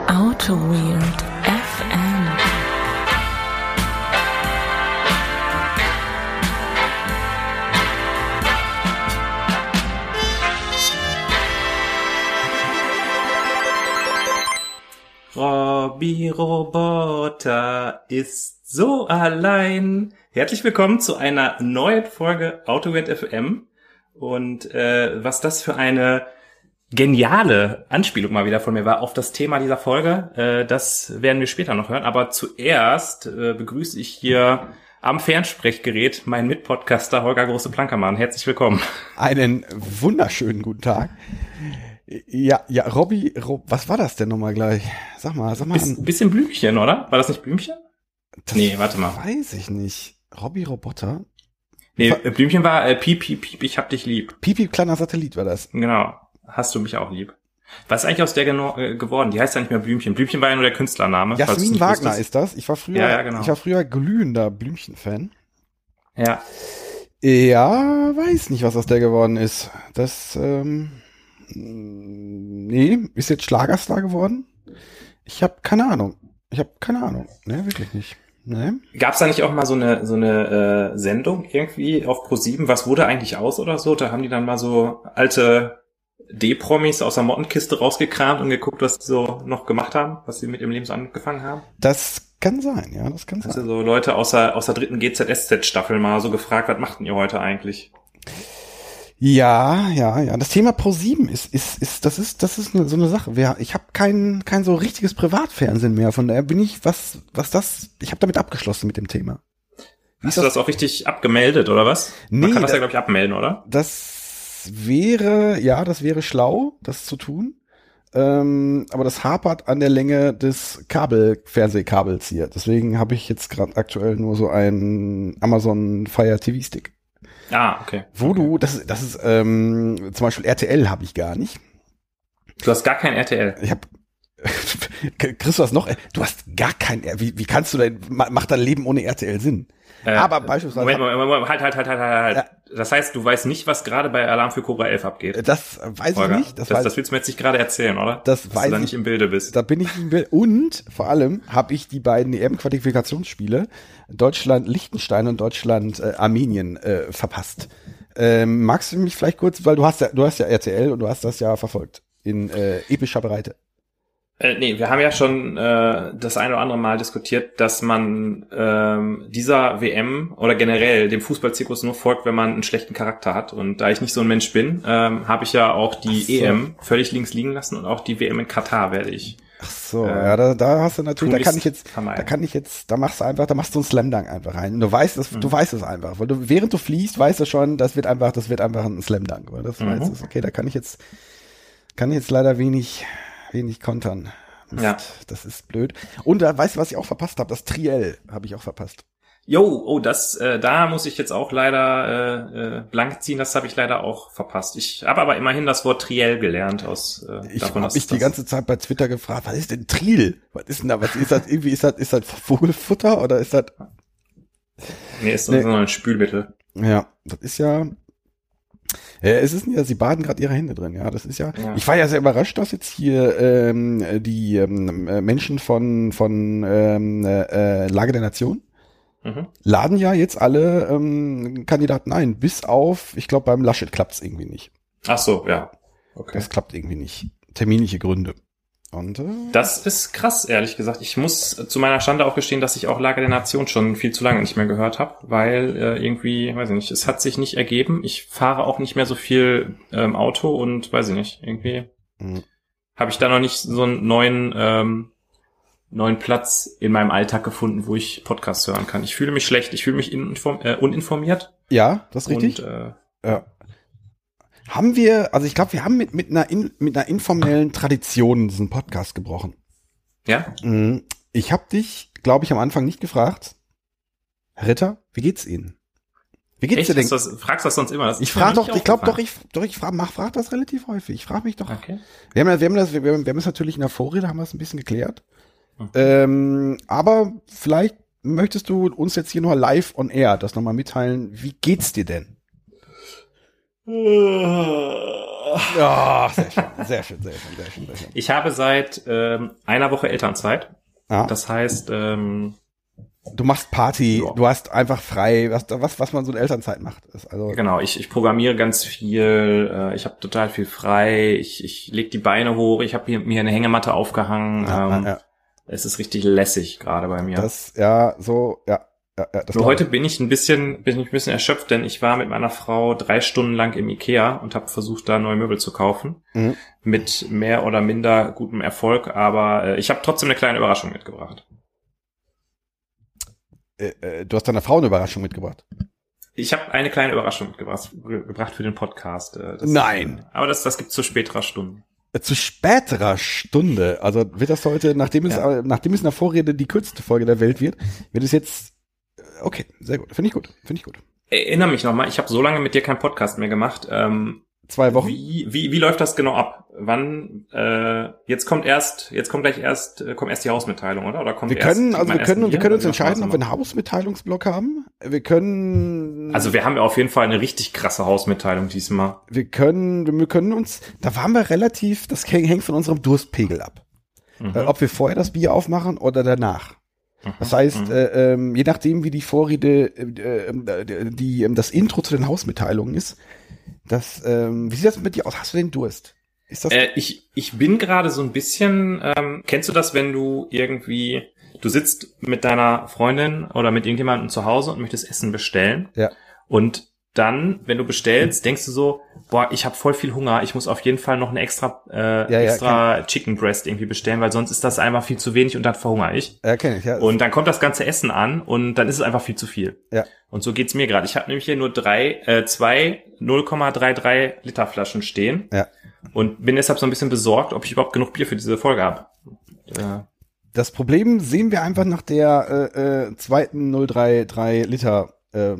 Auto Weird FM. Robby Roboter ist so allein. Herzlich willkommen zu einer neuen Folge Auto Weird FM. Und was das für eine geniale Anspielung mal wieder von mir war auf das Thema dieser Folge, das werden wir später noch hören. Aber zuerst begrüße ich hier am Fernsprechgerät meinen Mitpodcaster Holger Große-Plankermann. Herzlich willkommen. Einen wunderschönen guten Tag. Ja, Robby, was war das denn nochmal gleich? Sag mal. Bisschen Blümchen, oder? War das nicht Blümchen? Nee, warte mal. Weiß ich nicht. Robby Roboter? Nee, Blümchen war Piep, Piep, Piep, ich hab dich lieb. Piep, Piep, kleiner Satellit war das. Genau. Hast du mich auch lieb. Was ist eigentlich aus der geworden? Die heißt ja nicht mehr Blümchen. Blümchen war ja nur der Künstlername. Jasmin Wagner ist das. Ich war genau. Ich war früher glühender Blümchen-Fan. Ja. Ja, weiß nicht, was aus der geworden ist. Das, nee, ist jetzt Schlagerstar geworden? Ich habe keine Ahnung. Ne, wirklich nicht. Nee. Gab's da nicht auch mal so eine Sendung irgendwie auf ProSieben? Was wurde eigentlich aus oder so? Da haben die dann mal so alte D-Promis aus der Mottenkiste rausgekramt und geguckt, was die so noch gemacht haben, was sie mit ihrem Leben so angefangen haben. Das kann sein, ja, das kann sein. Also so Leute aus der dritten GZSZ-Staffel mal so gefragt, was machten ihr heute eigentlich? Ja. Das Thema ProSieben ist so eine Sache. Ich habe kein so richtiges Privatfernsehen mehr, von daher bin ich, ich habe damit abgeschlossen mit dem Thema. Hast du das auch richtig abgemeldet, oder was? Nee, man kann das ja, glaube ich, abmelden, oder? Das wäre schlau, das zu tun. Aber das hapert an der Länge des Fernsehkabels hier. Deswegen habe ich jetzt gerade aktuell nur so einen Amazon Fire TV Stick. Ah, okay. Das ist zum Beispiel RTL habe ich gar nicht. Du hast gar kein RTL. Ich habe Chris, du hast noch, du hast gar kein, wie kannst du denn, macht dein Leben ohne RTL Sinn? Aber beispielsweise. Moment, halt. Das heißt, du weißt nicht, was gerade bei Alarm für Cobra 11 abgeht. Das weiß Holger, ich nicht. Das willst du mir jetzt nicht gerade erzählen, oder? Dass du da nicht im Bilde bist. Da bin ich im Bilde. Und vor allem habe ich die beiden EM-Qualifikationsspiele Deutschland-Liechtenstein und Deutschland-Armenien verpasst. Magst du mich vielleicht kurz, weil du hast ja RTL und du hast das ja verfolgt in epischer Breite. Nee, wir haben ja schon das ein oder andere Mal diskutiert, dass man dieser WM oder generell dem Fußballzirkus nur folgt, wenn man einen schlechten Charakter hat. Und da ich nicht so ein Mensch bin, habe ich ja auch die EM völlig links liegen lassen und auch die WM in Katar werde ich. Ach so, ja, da hast du natürlich, da machst du einen Slam Dunk einfach rein. Du weißt es einfach, weil während du fließt, weißt du schon, das wird einfach ein Slam Dunk, weil das weißt du, okay, da kann ich jetzt leider wenig kontern. Ja. Das ist blöd. Und da weißt du, was ich auch verpasst habe? Das Triell habe ich auch verpasst. Da muss ich jetzt auch leider blank ziehen. Das habe ich leider auch verpasst. Ich habe aber immerhin das Wort Triell gelernt aus ich habe mich die ganze Zeit bei Twitter gefragt, was ist denn Triel? Was ist denn da? Was ist das? Irgendwie ist das Vogelfutter oder ist das? Nee, ist so ein Spülmittel. Ja, das ist ja. Es ist ja, sie baden gerade ihre Hände drin, ja. Das ist ja. Ich war ja sehr überrascht, dass jetzt hier die Menschen von Lage der Nation laden ja jetzt alle Kandidaten ein, bis auf, ich glaube, beim Laschet klappt's irgendwie nicht. Ach so, ja. Okay. Das klappt irgendwie nicht. Terminliche Gründe. Und das ist krass, ehrlich gesagt. Ich muss zu meiner Schande auch gestehen, dass ich auch Lage der Nation schon viel zu lange nicht mehr gehört habe, weil irgendwie, weiß ich nicht, es hat sich nicht ergeben. Ich fahre auch nicht mehr so viel Auto und weiß ich nicht, irgendwie habe ich da noch nicht so einen neuen Platz in meinem Alltag gefunden, wo ich Podcasts hören kann. Ich fühle mich schlecht, ich fühle mich uninformiert. Ja, das ist richtig. Und, ja. Ich glaube, wir haben mit einer informellen Tradition diesen Podcast gebrochen. Ja? Ich habe dich, glaube ich, am Anfang nicht gefragt, Herr Ritter, wie geht's Ihnen? Wie geht's dir denn? Fragst du das sonst immer? Ich frage ich frage das relativ häufig. Ich frage mich doch. Okay. Wir haben das natürlich in der Vorrede, haben wir es ein bisschen geklärt. Aber vielleicht möchtest du uns jetzt hier noch live on air das nochmal mitteilen. Wie geht's dir denn? Ja, sehr schön, sehr schön, sehr schön, sehr schön, sehr schön. Ich habe seit einer Woche Elternzeit. Ja. Das heißt, Du machst Party, ja. du hast einfach frei, was man so in Elternzeit macht. Also genau, ich programmiere ganz viel, ich habe total viel frei, ich leg die Beine hoch, ich habe mir eine Hängematte aufgehangen. ja. Es ist richtig lässig gerade bei mir. Das, ja, so, ja. Das Nur heute bin ich ein bisschen erschöpft, denn ich war mit meiner Frau 3 Stunden lang im Ikea und habe versucht, da neue Möbel zu kaufen. Mhm. Mit mehr oder minder gutem Erfolg, aber ich habe trotzdem eine kleine Überraschung mitgebracht. Du hast deiner Frau eine Überraschung mitgebracht. Ich habe eine kleine Überraschung mitgebracht für den Podcast. Nein. Aber das gibt's zu späterer Stunde. Zu späterer Stunde, also wird das heute, nachdem es in der Vorrede die kürzeste Folge der Welt wird es jetzt, okay, sehr gut, finde ich gut. Erinnere mich nochmal, ich habe so lange mit dir keinen Podcast mehr gemacht. 2 Wochen. Wie läuft das genau ab? Wann, jetzt kommt erst die Hausmitteilung, oder? Oder kommt wir können uns Bier? entscheiden, ob wir einen Hausmitteilungsblock haben. Also wir haben ja auf jeden Fall eine richtig krasse Hausmitteilung diesmal. Wir können uns, da waren wir relativ, das hängt von unserem Durstpegel ab. Ob wir vorher das Bier aufmachen oder danach. Das heißt, je nachdem, wie die Vorrede, das Intro zu den Hausmitteilungen ist, wie sieht das mit dir aus? Hast du den Durst? Ist das? Ich bin gerade so ein bisschen, kennst du das, wenn du sitzt mit deiner Freundin oder mit irgendjemandem zu Hause und möchtest Essen bestellen? Ja. Und dann, wenn du bestellst, denkst du so, boah, ich habe voll viel Hunger, ich muss auf jeden Fall noch eine extra Chicken Breast irgendwie bestellen, weil sonst ist das einfach viel zu wenig und dann verhungere ich. Ja, kenn ich, ja. Und dann kommt das ganze Essen an und dann ist es einfach viel zu viel. Ja. Und so geht's mir gerade. Ich habe nämlich hier nur 2 0,33 Liter Flaschen stehen. Ja. Und bin deshalb so ein bisschen besorgt, ob ich überhaupt genug Bier für diese Folge habe. Das Problem sehen wir einfach nach der zweiten 0,33 Liter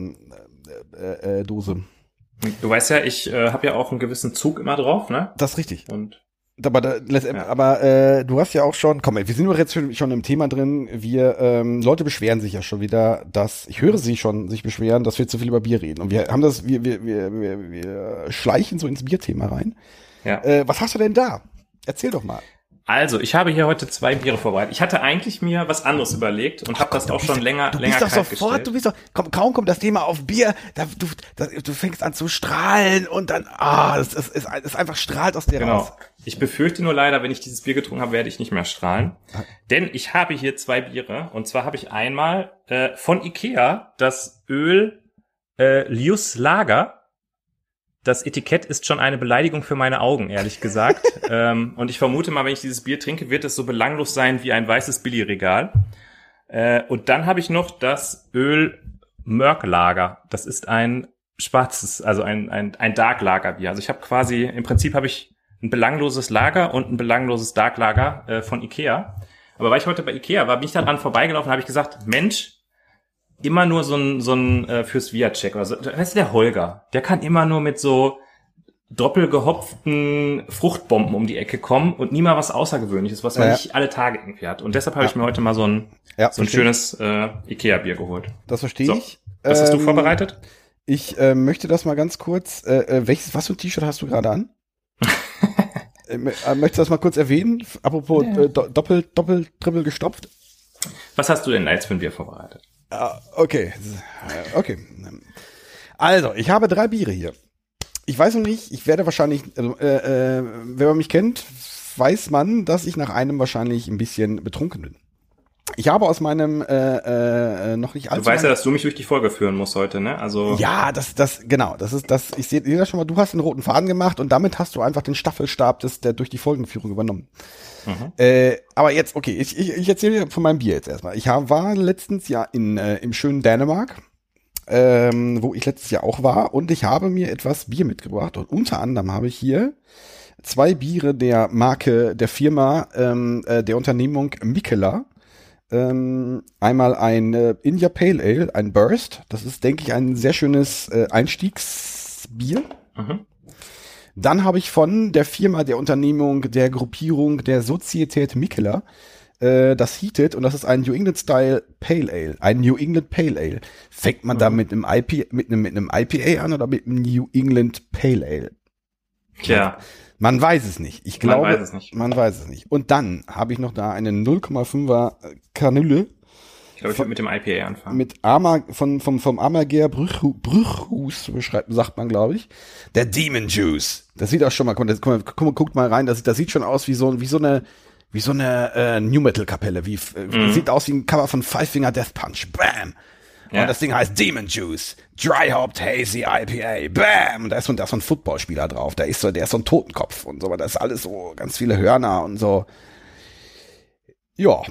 Dose. Du weißt ja, ich habe ja auch einen gewissen Zug immer drauf, ne? Das ist richtig. Und Aber du hast ja auch schon, komm, wir sind doch jetzt schon im Thema drin, Leute beschweren sich ja schon wieder, ich höre sie schon sich beschweren, dass wir zu viel über Bier reden. Und wir haben wir schleichen so ins Bierthema rein. Ja. Was hast du denn da? Erzähl doch mal. Also, ich habe hier heute 2 Biere vorbereitet. Ich hatte eigentlich mir was anderes überlegt und habe das auch schon länger sofort, kaum kommt das Thema auf Bier, du fängst an zu strahlen und dann, es ist einfach strahlt aus dir raus. Ich befürchte nur leider, wenn ich dieses Bier getrunken habe, werde ich nicht mehr strahlen. Denn ich habe hier 2 Biere und zwar habe ich einmal von Ikea das Öl Lius Lager. Das Etikett ist schon eine Beleidigung für meine Augen, ehrlich gesagt. Und ich vermute mal, wenn ich dieses Bier trinke, wird es so belanglos sein wie ein weißes Billigregal. Und dann habe ich noch das Öl Mörk Lager. Das ist ein schwarzes, also ein Dark Lager Bier. Also ich habe im Prinzip habe ich ein belangloses Lager und ein belangloses Dark Lager von Ikea. Aber weil ich heute bei Ikea war, bin ich daran vorbeigelaufen, habe ich gesagt, Mensch, immer nur so ein fürs Viacek oder so. Weißt du, der Holger, der kann immer nur mit so doppelgehopften Fruchtbomben um die Ecke kommen und nie mal was Außergewöhnliches, was man nicht alle Tage irgendwie hat. Und deshalb habe ich mir heute mal so ein schönes Ikea-Bier geholt. Das verstehe ich. Was hast du vorbereitet? Ich möchte das mal ganz kurz, was für ein T-Shirt hast du gerade an? Möchtest du das mal kurz erwähnen? Apropos Triple gestopft. Was hast du denn jetzt für ein Bier vorbereitet? Okay. Also, ich habe 3 Biere hier. Ich weiß noch nicht, ich werde wahrscheinlich, wenn man mich kennt, weiß man, dass ich nach einem wahrscheinlich ein bisschen betrunken bin. Ich habe aus meinem noch nicht allzu. Du weißt ja, dass du mich durch die Folge führen musst heute, ne? Also ja, genau. Das ist das. Ich sehe das schon mal. Du hast den roten Faden gemacht und damit hast du einfach den Staffelstab der durch die Folgenführung übernommen. Aber jetzt, okay, ich erzähle dir von meinem Bier jetzt erstmal. Ich war letztens ja im schönen Dänemark, wo ich letztes Jahr auch war, und ich habe mir etwas Bier mitgebracht und unter anderem habe ich hier 2 Biere der Marke, der Firma, der Unternehmung Mikkeller. Einmal ein India Pale Ale, ein Burst. Das ist, denke ich, ein sehr schönes Einstiegsbier. Dann habe ich von der Firma, der Unternehmung, der Gruppierung der Sozietät Mikkeller das heatet und das ist ein New England Style Pale Ale, ein New England Pale Ale. Fängt man da mit einem IPA an oder mit einem New England Pale Ale? Tja. Man weiß es nicht. Ich glaube, man weiß es nicht. Und dann habe ich noch da eine 0,5er Kanüle. Ich glaube, ich würde mit dem IPA anfangen. Mit vom Amager Brüchhus, sagt man, glaube ich. Der Demon Juice. Das sieht auch schon mal, guckt mal rein, das sieht schon aus wie so eine New Metal Kapelle, sieht aus wie ein Cover von Five Finger Death Punch. Bam! Ja. Und das Ding heißt Demon Juice, Dry Hopped Hazy IPA, bam! Und da ist so ein Footballspieler drauf, der ist so ein Totenkopf und so, aber da ist alles so ganz viele Hörner und so. Ja.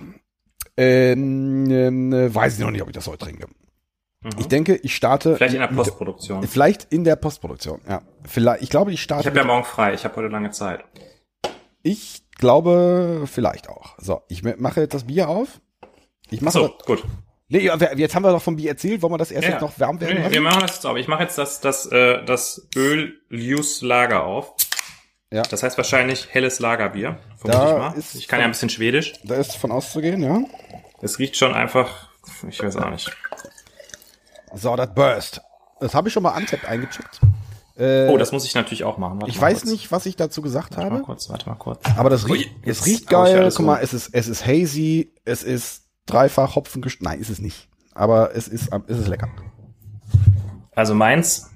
Weiß ich noch nicht, ob ich das heute trinke. Ich denke, ich starte. Vielleicht in der Postproduktion. Vielleicht in der Postproduktion, ja. Ich glaube, ich starte. Ich habe ja morgen frei, ich habe heute lange Zeit. Ich glaube, vielleicht auch. So, ich mache jetzt das Bier auf. Gut. Nee, jetzt haben wir doch vom Bier erzählt. Wollen wir das erst jetzt noch warm werden lassen? Wir machen das jetzt auf. Ich mache jetzt das Öl-Luse Lager auf. Ja. Das heißt wahrscheinlich helles Lagerbier. Vermute ich mal. Ich kann ja ein bisschen Schwedisch. Da ist von auszugehen, ja. Es riecht schon einfach, ich weiß auch nicht. So, das Burst. Das habe ich schon mal Untapped eingecheckt. Das muss ich natürlich auch machen. Ich weiß nicht, was ich dazu gesagt habe. Warte mal kurz. Aber es riecht geil. Guck mal, es ist hazy, es ist dreifach Hopfen Nein, ist es nicht. Aber es ist lecker. Also meins,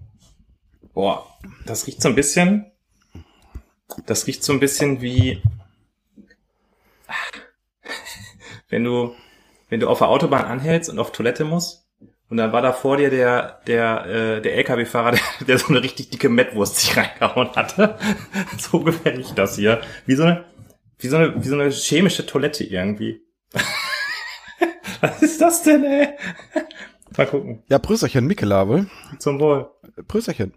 das riecht so ein bisschen wie, wenn du auf der Autobahn anhältst und auf Toilette musst. Und dann war da vor dir der LKW-Fahrer, der so eine richtig dicke Mettwurst sich reingehauen hatte. So ungefähr riecht das hier. Wie so eine chemische Toilette irgendwie. Was ist das denn, ey? Mal gucken. Ja, Prösterchen, Mikela, wohl. Zum Wohl. Prösterchen.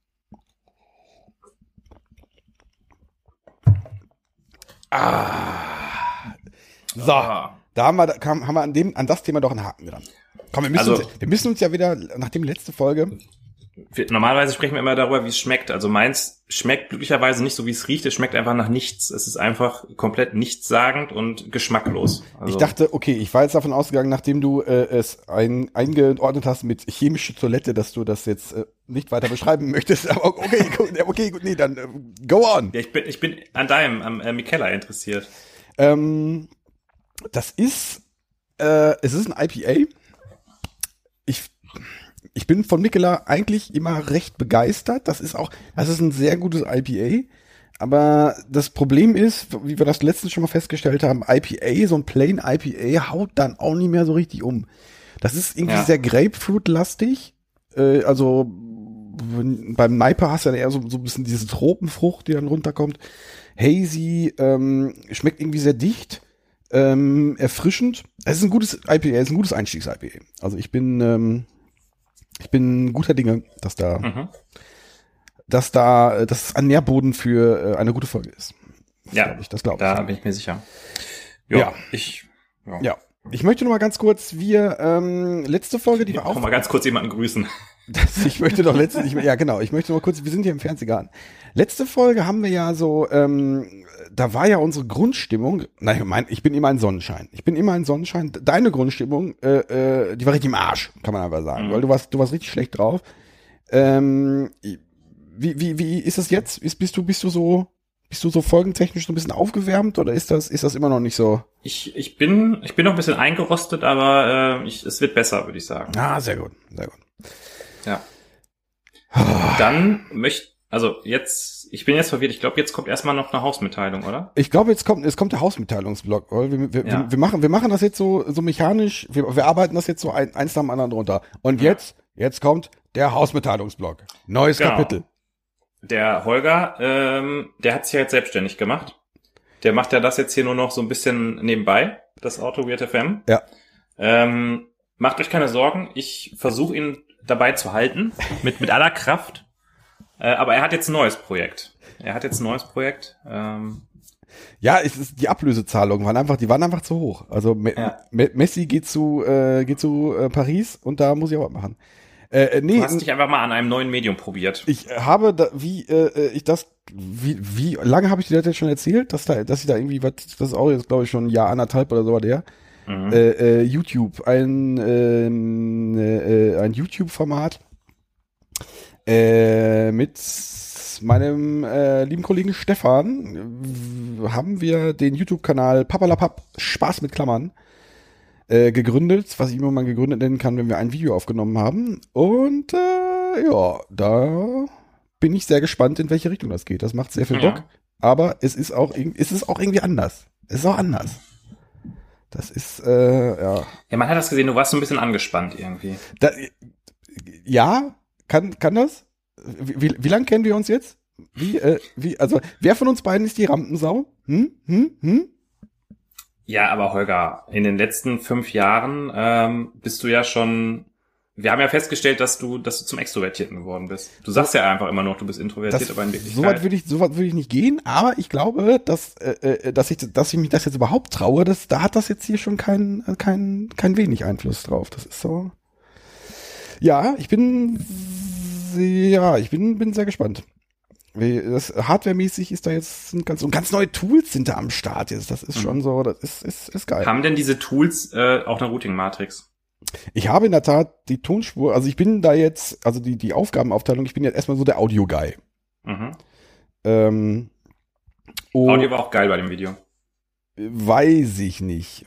So, da haben wir an das Thema doch einen Haken dran. Komm, wir müssen uns ja wieder, nachdem letzte Folge. Normalerweise sprechen wir immer darüber, wie es schmeckt. Also meins schmeckt glücklicherweise nicht so, wie es riecht. Es schmeckt einfach nach nichts. Es ist einfach komplett nichtssagend und geschmacklos. Also ich dachte, okay, ich war jetzt davon ausgegangen, nachdem du es eingeordnet hast mit chemische Toilette, dass du das jetzt nicht weiter beschreiben möchtest. Aber okay, gut, nee, dann go on. Ja, ich bin am Mikela interessiert. Das ist, es ist ein IPA. Ich bin von Mikela eigentlich immer recht begeistert. Das ist ein sehr gutes IPA. Aber das Problem ist, wie wir das letztens schon mal festgestellt haben, IPA, so ein Plain IPA haut dann auch nicht mehr so richtig um. Das ist irgendwie sehr Grapefruit-lastig. Also beim Naipa hast du ja eher so ein bisschen diese Tropenfrucht, die dann runterkommt. Hazy, schmeckt irgendwie sehr dicht. Erfrischend. Es ist ein gutes IPA, es ist ein gutes Einstiegs-IPA. Also ich bin guter Dinge, dass es ein Nährboden für eine gute Folge ist. Das glaube ich. Da bin ich mir sicher. Ja. Ich möchte noch mal ganz kurz, letzte Folge, die wir mal ganz kurz jemanden grüßen. Ich möchte noch wir sind hier im Fernsehgarten. Letzte Folge haben wir ja so, da war ja unsere Grundstimmung, ich bin immer ein Sonnenschein. Deine Grundstimmung, die war richtig im Arsch, kann man einfach sagen, weil du warst richtig schlecht drauf. Wie ist das jetzt? Bist du so folgentechnisch so ein bisschen aufgewärmt oder ist das immer noch nicht so? Ich bin noch ein bisschen eingerostet, aber es wird besser, würde ich sagen. Ah, sehr gut. Ja. Dann ich bin jetzt verwirrt. Ich glaube, jetzt kommt erstmal noch eine Hausmitteilung, oder? Ich glaube, jetzt kommt der Hausmitteilungsblock. Wir machen das jetzt so mechanisch. Wir arbeiten das jetzt so eins nach dem anderen runter. Und jetzt kommt der Hausmitteilungsblock. Neues Kapitel. Der Holger, der hat sich ja jetzt selbstständig gemacht. Der macht ja das jetzt hier nur noch so ein bisschen nebenbei, das Auto Weird FM. Ja. Macht euch keine Sorgen. Ich versuche ihn dabei zu halten, mit aller Kraft. Aber er hat jetzt ein neues Projekt. Ja, die Ablösezahlungen waren einfach zu hoch. Also Messi geht zu Paris und da muss ich auch was machen. Du hast dich einfach mal an einem neuen Medium probiert. Ich habe, wie lange habe ich dir das jetzt schon erzählt, dass ich da irgendwie was, das ist auch jetzt, glaube ich, schon ein Jahr, anderthalb oder so war der, YouTube, ein YouTube-Format mit meinem lieben Kollegen Stefan haben wir den YouTube-Kanal Papalapap, Spaß mit Klammern, gegründet, was ich immer mal gegründet nennen kann, wenn wir ein Video aufgenommen haben. Und ja, da bin ich sehr gespannt, in welche Richtung das geht. Das macht sehr viel Bock, aber es ist auch irgendwie anders. Es ist auch anders. Das ist, ja. Ja, man hat das gesehen, du warst so ein bisschen angespannt irgendwie. Ja, kann das? Wie lange kennen wir uns jetzt? Also, wer von uns beiden ist die Rampensau? Ja, aber Holger, in den letzten 5 Jahren bist du ja schon. Wir haben ja festgestellt, dass du zum Extrovertierten geworden bist. Du sagst ja einfach immer noch, du bist introvertiert, aber in Wirklichkeit. So weit würde ich nicht gehen, aber ich glaube, dass ich mich das jetzt überhaupt traue, da hat das jetzt hier schon kein wenig Einfluss drauf. Das ist so. Ja, ich bin sehr gespannt. Das hardwaremäßig ist da jetzt ganz neue Tools sind da am Start jetzt. Das ist schon so, das ist geil. Haben denn diese Tools auch eine Routing-Matrix? Ich habe in der Tat die Tonspur, also ich bin da jetzt, also die Aufgabenaufteilung, ich bin jetzt erstmal so der Audio-Guy. Audio war auch geil bei dem Video. Weiß ich nicht.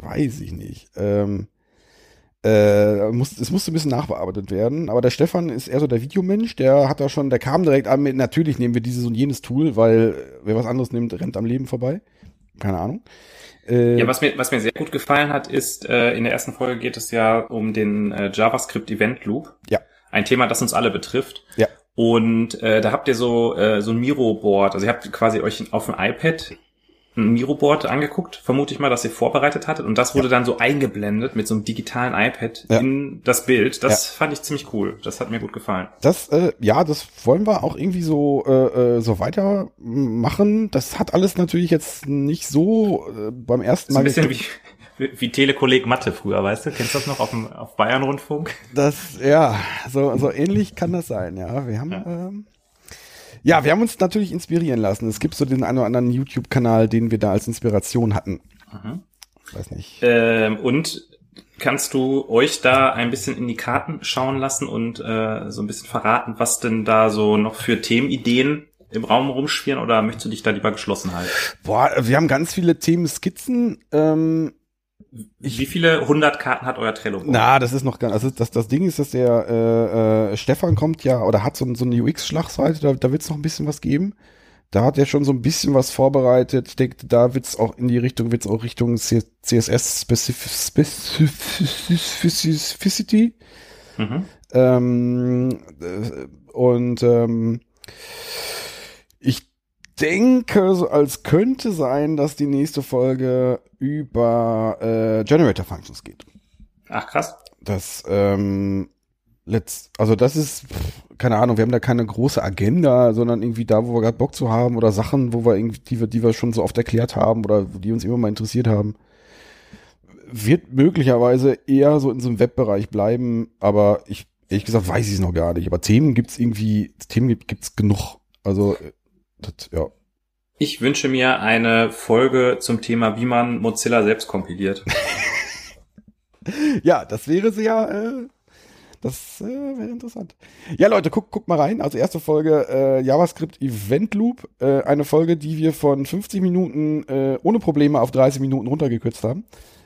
Es musste ein bisschen nachbearbeitet werden, aber der Stefan ist eher so der Videomensch, der kam direkt an mit, natürlich nehmen wir dieses und jenes Tool, weil wer was anderes nimmt, rennt am Leben vorbei. Keine Ahnung. Ja, was mir sehr gut gefallen hat, ist, in der ersten Folge geht es ja um den JavaScript Event Loop. Ja. Ein Thema, das uns alle betrifft. Ja. Und da habt ihr so ein Miro-Board, also ihr habt quasi euch auf dem iPad ein Miro-Board angeguckt, vermute ich mal, dass ihr vorbereitet hattet, und das wurde dann so eingeblendet mit so einem digitalen iPad in das Bild. Das fand ich ziemlich cool. Das hat mir gut gefallen. Das wollen wir auch irgendwie so weitermachen. Das hat alles natürlich jetzt nicht so beim ersten Mal. So ein bisschen wie Telekolleg Mathe früher, weißt du? Kennst du das noch auf Bayern-Rundfunk? So ähnlich kann das sein, ja. Wir haben wir haben uns natürlich inspirieren lassen. Es gibt so den einen oder anderen YouTube-Kanal, den wir da als Inspiration hatten. Weiß nicht. Und kannst du euch da ein bisschen in die Karten schauen lassen und so ein bisschen verraten, was denn da so noch für Themenideen im Raum rumschwirren, oder möchtest du dich da lieber geschlossen halten? Boah, wir haben ganz viele Themenskizzen. Wie viele 100 Karten hat euer Trello? Na, das ist noch gar nicht. Also das Ding ist, dass der Stefan kommt ja oder hat so eine UX-Schlagseite, da wird es noch ein bisschen was geben. Da hat er schon so ein bisschen was vorbereitet. Ich denke, da wird's auch Richtung CSS Specificity. Ich denke, so als könnte sein, dass die nächste Folge über Generator Functions geht. Ach, krass. Das ist, keine Ahnung, wir haben da keine große Agenda, sondern irgendwie da, wo wir gerade Bock zu haben, oder Sachen, wo wir irgendwie, die wir schon so oft erklärt haben oder die uns immer mal interessiert haben. Wird möglicherweise eher so in so einem Webbereich bleiben, aber ehrlich gesagt weiß ich es noch gar nicht. Aber Themen gibt's genug. Also ja. Ich wünsche mir eine Folge zum Thema, wie man Mozilla selbst kompiliert. Ja, das wäre wäre interessant. Ja, Leute, guckt mal rein. Also erste Folge JavaScript Event Loop. Eine Folge, die wir von 50 Minuten ohne Probleme auf 30 Minuten runtergekürzt haben.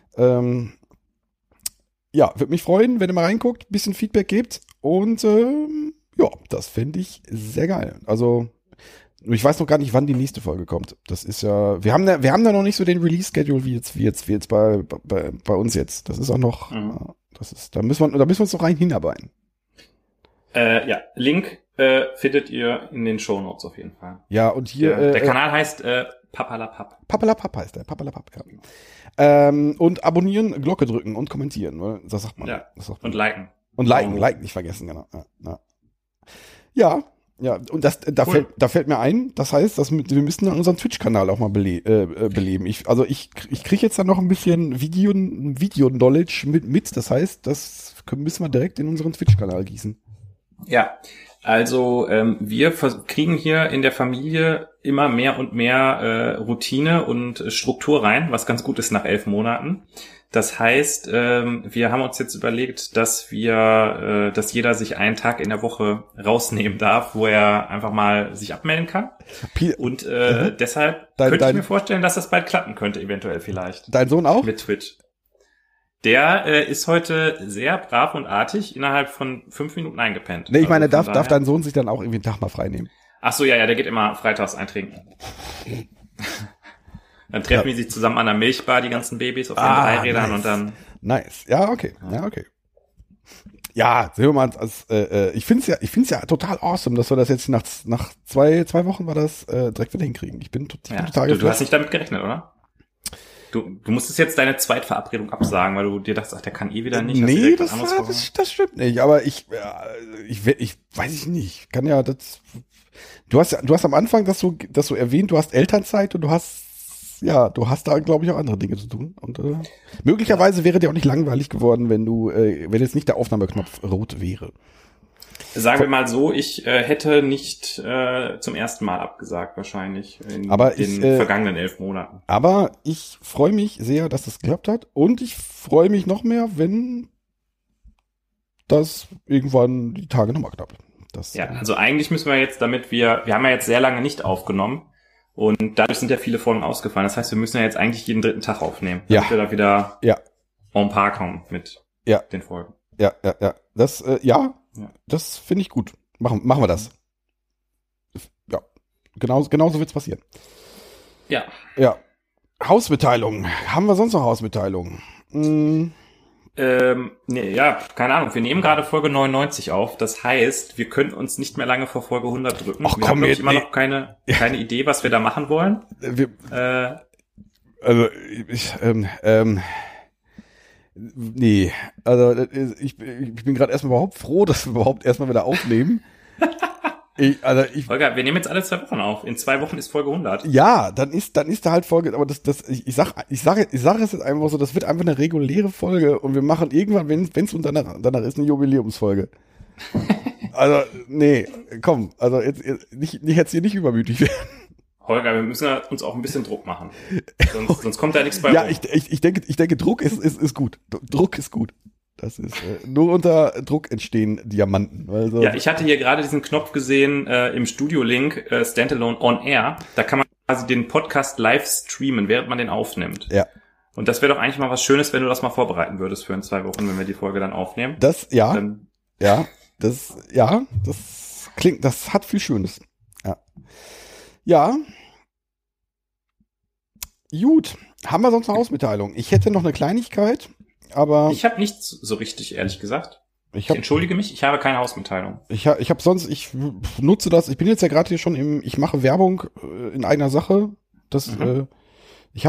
Ja, würde mich freuen, wenn ihr mal reinguckt, bisschen Feedback gebt. Und das fände ich sehr geil. Also ich weiß noch gar nicht, wann die nächste Folge kommt. Das ist ja, wir haben da noch nicht so den Release-Schedule wie jetzt bei uns jetzt. Das ist auch noch, da müssen wir uns noch rein hinarbeiten. Ja, Link findet ihr in den Shownotes auf jeden Fall. Ja, und hier der Kanal heißt Papalapap. Papalapap heißt der, Papalapap, ja. Und abonnieren, Glocke drücken und kommentieren, oder? Das sagt man. Ja. Das sagt man. Und liken. Und liken nicht vergessen, genau. Ja, und da fällt mir ein, das heißt, wir müssen unseren Twitch-Kanal auch mal beleben. Ich kriege jetzt da noch ein bisschen Video-Knowledge mit. Das heißt, das müssen wir direkt in unseren Twitch-Kanal gießen. Ja, also wir kriegen hier in der Familie immer mehr und mehr Routine und Struktur rein, was ganz gut ist nach 11 Monaten. Das heißt, wir haben uns jetzt überlegt, dass jeder sich einen Tag in der Woche rausnehmen darf, wo er einfach mal sich abmelden kann. Und deshalb könnte ich mir vorstellen, dass das bald klappen könnte, eventuell vielleicht. Dein Sohn auch? Mit Twitch. Der ist heute sehr brav und artig innerhalb von 5 Minuten eingepennt. Nee, ich meine, darf dein Sohn sich dann auch irgendwie einen Tag mal frei nehmen? Ach so, ja, der geht immer freitags eintrinken. Dann treffen die sich zusammen an der Milchbar, die ganzen Babys auf ihren Dreirädern, nice. Und dann... Nice, ja, okay. Ja, sehen wir mal, ich find's ja total awesome, dass wir das jetzt nach zwei Wochen war das direkt wieder hinkriegen. Ich bin total geflasht. Du hast nicht damit gerechnet, oder? Du musstest jetzt deine Zweitverabredung absagen, weil du dir dachtest, ach, der kann eh wieder nicht. Nee, das stimmt nicht. Aber ich weiß ich nicht. Kann ja das. Du hast am Anfang das so erwähnt, du hast Elternzeit und du hast da, glaube ich, auch andere Dinge zu tun. Und möglicherweise wäre dir auch nicht langweilig geworden, wenn jetzt nicht der Aufnahmeknopf rot wäre. Sagen wir mal so, ich hätte nicht zum ersten Mal abgesagt, wahrscheinlich, in den vergangenen 11 Monaten. Aber ich freue mich sehr, dass das geklappt hat. Und ich freue mich noch mehr, wenn das irgendwann die Tage nochmal klappt. Also eigentlich müssen wir jetzt, wir haben ja jetzt sehr lange nicht aufgenommen. Und dadurch sind ja viele Folgen ausgefallen. Das heißt, wir müssen ja jetzt eigentlich jeden 3. Tag aufnehmen, damit wir da wieder en par kommen mit den Folgen. Ja. Das finde ich gut. Machen wir das. Ja, genauso wird's passieren. Ja. Ja. Hausmitteilungen. Haben wir sonst noch Hausmitteilungen? Ja, keine Ahnung. Wir nehmen gerade Folge 99 auf. Das heißt, wir können uns nicht mehr lange vor Folge 100 drücken. Wir haben immer noch keine Idee, was wir da machen wollen. Nee, also ich bin gerade erstmal überhaupt froh, dass wir überhaupt erstmal wieder aufnehmen. Holger, wir nehmen jetzt alle 2 Wochen auf. In 2 Wochen ist Folge 100. Ja, dann ist da halt Folge, aber ich sage es jetzt einfach so, das wird einfach eine reguläre Folge und wir machen irgendwann, wenn's und danach ist eine Jubiläumsfolge. Also, nee, komm, also jetzt nicht übermütig werden. Holger, wir müssen uns auch ein bisschen Druck machen. Sonst kommt da nichts bei rum. Ja, ich denke, Druck ist gut. Druck ist gut. Das ist nur unter Druck entstehen Diamanten. Also, ja, ich hatte hier gerade diesen Knopf gesehen im Studio-Link Standalone on Air. Da kann man quasi den Podcast live streamen, während man den aufnimmt. Ja. Und das wäre doch eigentlich mal was Schönes, wenn du das mal vorbereiten würdest für in 2 Wochen, wenn wir die Folge dann aufnehmen. Das klingt, das hat viel Schönes. Ja. Ja. Gut. Haben wir sonst noch Hausmitteilung? Ich hätte noch eine Kleinigkeit, aber... Ich habe nichts so richtig, ehrlich gesagt. Ich entschuldige mich, ich habe keine Hausmitteilung. Ich nutze das, ich bin jetzt ja gerade hier schon ich mache Werbung in eigener Sache. Ich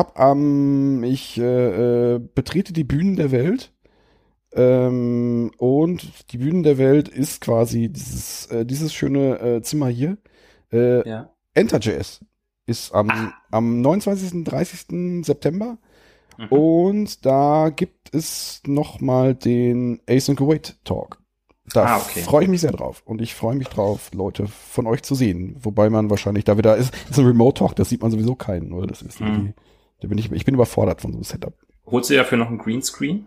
betrete die Bühnen der Welt. Und die Bühnen der Welt ist quasi dieses schöne Zimmer hier. Enter.js ist am 29. und 30. September. Und da gibt es nochmal den Async Await Talk. Da freue ich mich sehr drauf. Und ich freue mich drauf, Leute von euch zu sehen. Wobei man wahrscheinlich da wieder ist ein Remote Talk, das sieht man sowieso keinen, oder? Das ist ich bin überfordert von so einem Setup. Holst du dafür noch einen Greenscreen?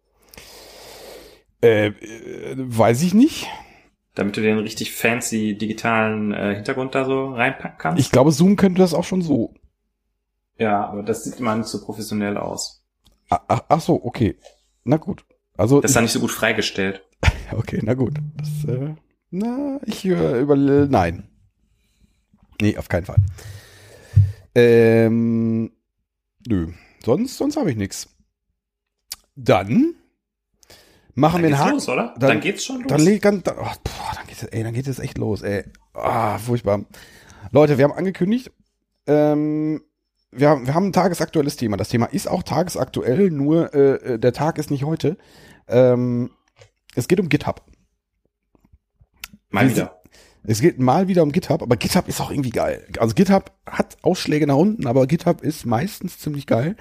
Weiß ich nicht. Damit du den richtig fancy digitalen Hintergrund da so reinpacken kannst? Ich glaube, Zoom könnte das auch schon so. Ja, aber das sieht immer nicht so professionell aus. Ach so, okay. Na gut. Also das ist dann nicht so gut freigestellt. Okay, na gut. Nein. Nee, auf keinen Fall. Nö. Sonst habe ich nichts. Dann machen wir den Haken. Los, oder? Dann geht's schon los. Dann geht es echt los, ey. Furchtbar. Leute, wir haben angekündigt, wir haben ein tagesaktuelles Thema. Das Thema ist auch tagesaktuell, nur der Tag ist nicht heute. Es geht um GitHub. Mal wieder. Es geht mal wieder um GitHub, aber GitHub ist auch irgendwie geil. Also GitHub hat Ausschläge nach unten, aber GitHub ist meistens ziemlich geil.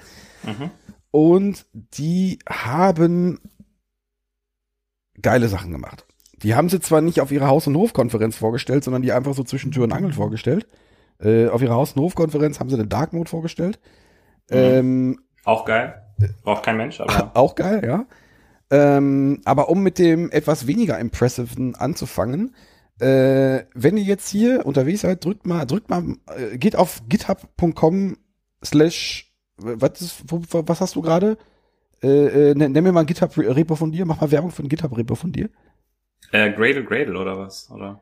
Und die haben geile Sachen gemacht. Die haben sie zwar nicht auf ihrer Haus- und Hofkonferenz vorgestellt, sondern die einfach so zwischen Tür und Angel vorgestellt. Auf ihrer Haus- und Hofkonferenz haben sie den Dark Mode vorgestellt. Auch geil. Braucht kein Mensch, aber. Auch geil, ja. Aber um mit dem etwas weniger Impressiven anzufangen, wenn ihr jetzt hier unterwegs seid, drückt mal, geht auf github.com/ was hast du gerade? Nenn mir mal ein GitHub-Repo von dir, mach mal Werbung für ein GitHub-Repo von dir. Gradle oder was? Oder?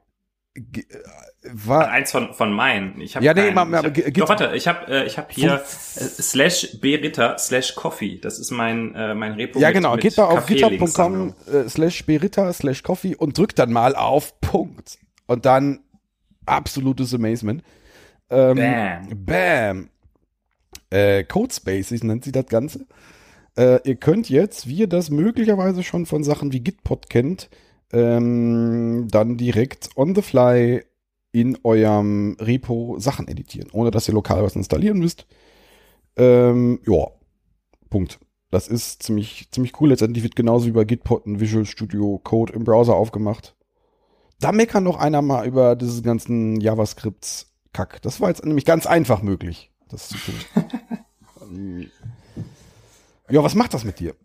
Eins von meinen. Ich hab ja, keinen. Doch, warte, ich hab hier /beritta/coffee. Das ist mein Repo. Ja, genau. Mit Geht mal auf Kaffeelinks-Sammlung. github.com/beritta/coffee und drückt dann mal auf Punkt. Und dann absolutes Amazement. Bam. Codespaces nennt sie das Ganze. Ihr könnt jetzt, wie ihr das möglicherweise schon von Sachen wie Gitpod kennt, dann direkt on the fly in eurem Repo Sachen editieren, ohne dass ihr lokal was installieren müsst. Ja, Punkt. Das ist ziemlich cool. Letztendlich wird genauso wie bei Gitpod ein Visual Studio Code im Browser aufgemacht. Da meckern noch einer mal über diesen ganzen JavaScript-Kack. Das war jetzt nämlich ganz einfach möglich, das zu tun. Ja, was macht das mit dir?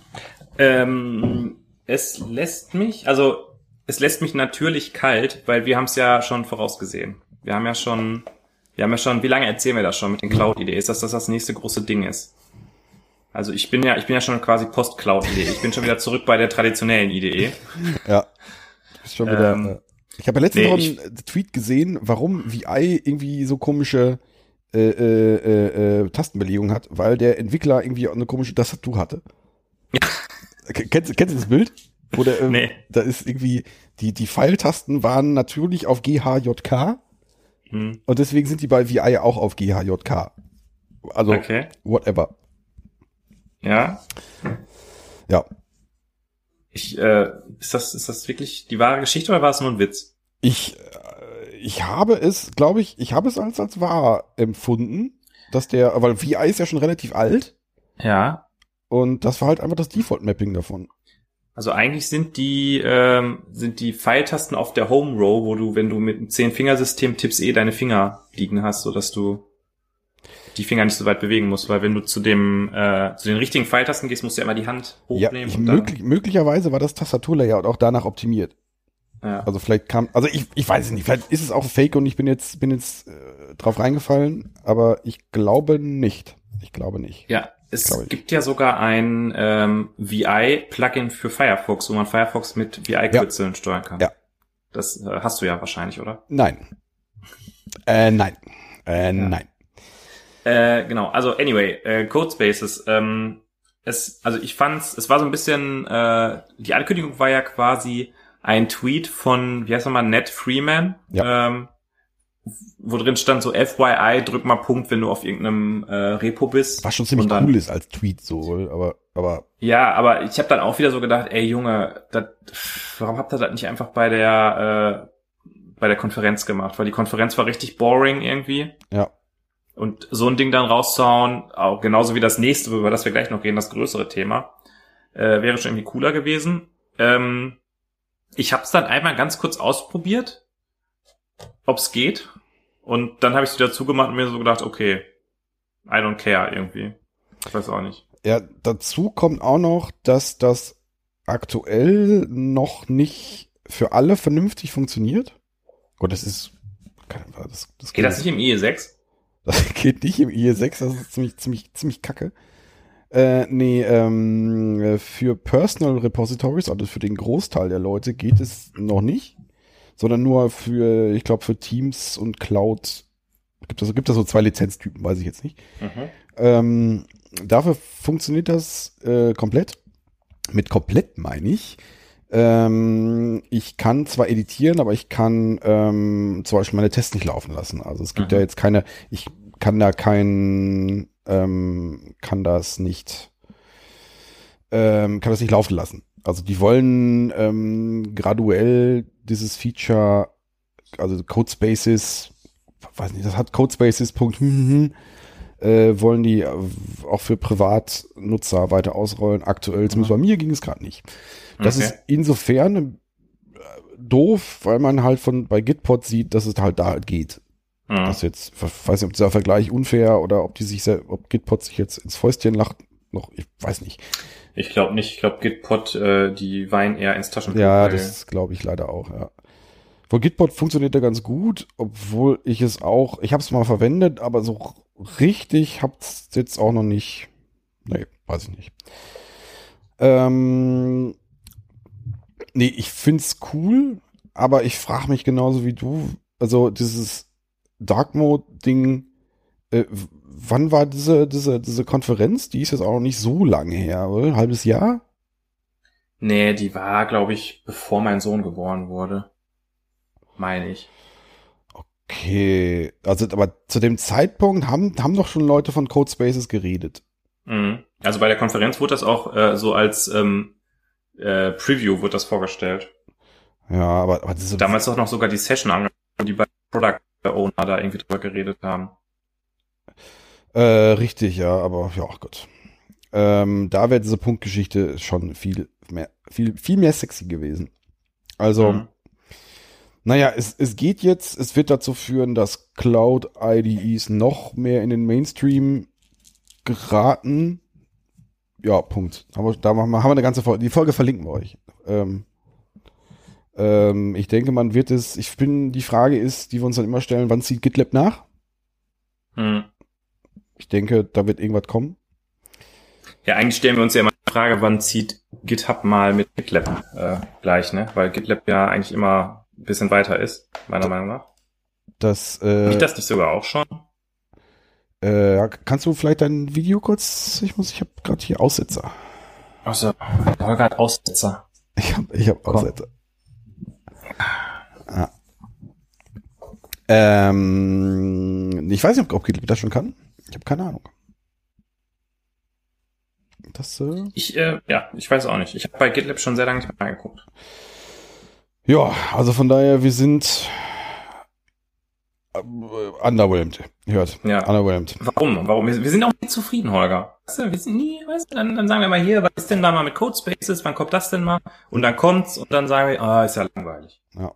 Es lässt mich natürlich kalt, weil wir haben es ja schon vorausgesehen. Wir haben ja schon, wie lange erzählen wir das schon mit den Cloud-Ideen, dass das nächste große Ding ist? Also ich bin ja schon quasi Post-Cloud-Idee. Ich bin schon wieder zurück bei der traditionellen Idee. Ja. Du bist schon wieder, ich habe ja letztens noch einen Tweet gesehen, warum VI irgendwie so komische Tastenbelegung hat, weil der Entwickler irgendwie eine komische Tastatur hatte. Kennst du das Bild? Oder nee. Da ist irgendwie, die Pfeiltasten waren natürlich auf GHJK und deswegen sind die bei VI auch auf GHJK. Also, okay. Whatever. Ja. Ja. Ist das wirklich die wahre Geschichte oder war es nur ein Witz? Ich habe es, glaube ich, als wahr empfunden, weil VI ist ja schon relativ alt. Ja. Und das war halt einfach das Default-Mapping davon. Also eigentlich sind die Pfeiltasten auf der Home Row, wo du, wenn du mit einem 10-Fingersystem tippst, deine Finger liegen hast, sodass du die Finger nicht so weit bewegen musst, weil wenn du zu den richtigen Pfeiltasten gehst, musst du ja immer die Hand hochnehmen. Ja, möglicherweise war das Tastaturlayout auch danach optimiert. Ja. Also vielleicht ich weiß es nicht, vielleicht ist es auch Fake und ich bin jetzt drauf reingefallen, aber ich glaube nicht. Ja, es gibt ja sogar ein VI-Plugin für Firefox, wo man Firefox mit VI-Kürzeln steuern kann. Ja. Das hast du ja wahrscheinlich, oder? Nein. Nein. Genau, also anyway, Codespaces. Ich fand's, es war so ein bisschen, die Ankündigung war ja quasi ein Tweet von, wie heißt er mal, Ned Freeman, wo drin stand so FYI, drück mal Punkt, wenn du auf irgendeinem Repo bist. Was schon ziemlich cool ist als Tweet so, aber ja, aber ich habe dann auch wieder so gedacht, ey Junge, warum habt ihr das nicht einfach bei der Konferenz gemacht? Weil die Konferenz war richtig boring irgendwie. Ja. Und so ein Ding dann rauszuhauen, auch genauso wie das nächste, über das wir gleich noch reden, das größere Thema, wäre schon irgendwie cooler gewesen. Ich habe es dann einmal ganz kurz ausprobiert, ob's geht. Und dann habe ich es wieder zugemacht und mir so gedacht, okay, I don't care irgendwie. Ich weiß auch nicht. Ja, dazu kommt auch noch, dass das aktuell noch nicht für alle vernünftig funktioniert. Gott, das ist... Geht das nicht im IE6? Das geht nicht im IE6, das ist ziemlich kacke. Für Personal Repositories, also für den Großteil der Leute, geht es noch nicht, sondern nur für Teams und Cloud. Gibt es so 2 Lizenztypen, weiß ich jetzt nicht. Dafür funktioniert das komplett. Mit komplett meine ich, ich kann zwar editieren, aber ich kann zum Beispiel meine Tests nicht laufen lassen. Also es gibt ja jetzt ich kann das nicht laufen lassen. Also die wollen graduell dieses Feature, also Codespaces, weiß nicht, das hat Codespaces. Wollen die auch für Privatnutzer weiter ausrollen. Aktuell, zumindest bei mir, ging es gerade nicht. Das ist insofern doof, weil man halt bei Gitpod sieht, dass es halt da halt geht. Mhm. Das jetzt, weiß nicht, ob dieser Vergleich unfair oder ob Gitpod sich jetzt ins Fäustchen lacht, noch, ich weiß nicht. Ich glaube nicht. Ich glaube, Gitpod, die weinen eher ins Taschentuch. Ja, das glaube ich leider auch, ja. Von Gitpod funktioniert er ganz gut, obwohl ich habe es mal verwendet, aber so richtig hab's jetzt auch noch nicht. Nee, weiß ich nicht. Nee, ich find's cool, aber ich frage mich genauso wie du, also dieses Dark Mode Ding, wann war diese Konferenz? Die ist jetzt auch noch nicht so lange her, oder? Ein halbes Jahr? Nee, die war, glaube ich, bevor mein Sohn geboren wurde. Meine ich. Okay, also aber zu dem Zeitpunkt haben doch schon Leute von Codespaces geredet. Mhm. Also bei der Konferenz wurde das auch so als Preview wird das vorgestellt. Ja, aber diese Damals auch noch sogar die Session angefangen, die bei Product Owner da irgendwie drüber geredet haben. richtig, ja, aber ja, Gott. Da wäre diese Punktgeschichte schon viel mehr sexy gewesen. Also, naja, es geht jetzt, es wird dazu führen, dass Cloud-IDEs noch mehr in den Mainstream geraten. Ja, Punkt. Aber da haben wir eine ganze Folge. Die Folge verlinken wir euch. Ich denke, man wird es, die Frage ist, die wir uns dann immer stellen, wann zieht GitLab nach? Ich denke, da wird irgendwas kommen. Ja, eigentlich stellen wir uns ja immer die Frage, wann zieht GitHub mal mit GitLab gleich, ne? Weil GitLab ja eigentlich immer ein bisschen weiter ist, meiner Meinung nach. Nicht das nicht sogar auch schon? Kannst du vielleicht dein Video kurz, ich habe gerade hier Aussetzer. Achso, Holger hat Aussetzer. Ich hab Aussetzer. Ah. Ich weiß nicht, ob GitLab das schon kann. Ich habe keine Ahnung. Ich weiß auch nicht. Ich habe bei GitLab schon sehr lange nicht mehr reingeguckt. Ja, also von daher, wir sind underwhelmed. Hört. Ja. Underwhelmed. Warum? Wir sind auch nicht zufrieden, Holger. Wir sind nie, dann sagen wir mal hier, was ist denn da mal mit Codespaces? Wann kommt das denn mal? Und dann kommt's und dann sagen wir, ist ja langweilig. Ja.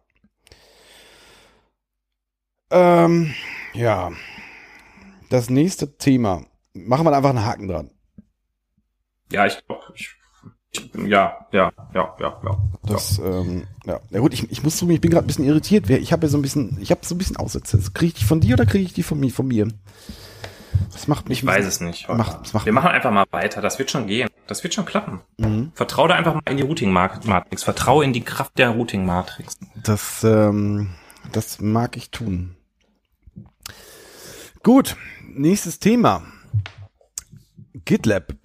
Ja. Das nächste Thema. Machen wir einfach einen Haken dran. Ja, ja. Das, ja. Ja gut, ich muss zugeben, ich bin gerade ein bisschen irritiert. Ich habe so ein bisschen Aussätze. Kriege ich die von dir oder kriege ich die von mir? Das macht mich. Ich weiß es nicht. Wir machen einfach mal weiter. Das wird schon gehen. Das wird schon klappen. Mhm. Vertraue da einfach mal in die Routing-Matrix. Vertraue in die Kraft der Routing-Matrix. Das mag ich tun. Gut, nächstes Thema. GitHub.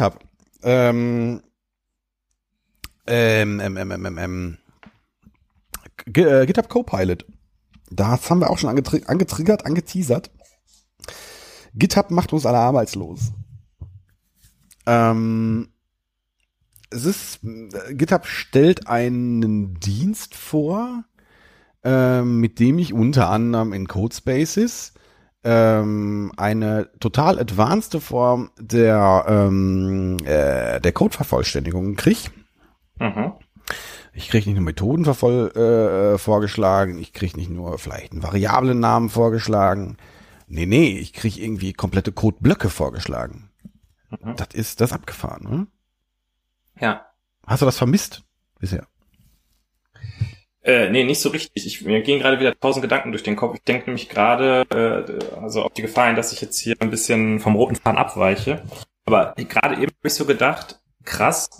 GitHub Copilot. Das haben wir auch schon angeteasert. GitHub macht uns alle arbeitslos. GitHub stellt einen Dienst vor, mit dem ich unter anderem in Codespaces eine total advanced Form der Codevervollständigung kriege. Mhm. Ich kriege nicht nur Methoden vorgeschlagen, ich kriege nicht nur vielleicht einen Variablennamen vorgeschlagen. Nee, ich kriege irgendwie komplette Codeblöcke vorgeschlagen. Mhm. Das ist abgefahren, ne? Ja. Hast du das vermisst bisher? Nee, nicht so richtig. Mir gehen gerade wieder 1000 Gedanken durch den Kopf. Ich denke nämlich gerade, also auf die Gefahr hin, dass ich jetzt hier ein bisschen vom roten Faden abweiche. Aber gerade eben habe ich so gedacht, krass,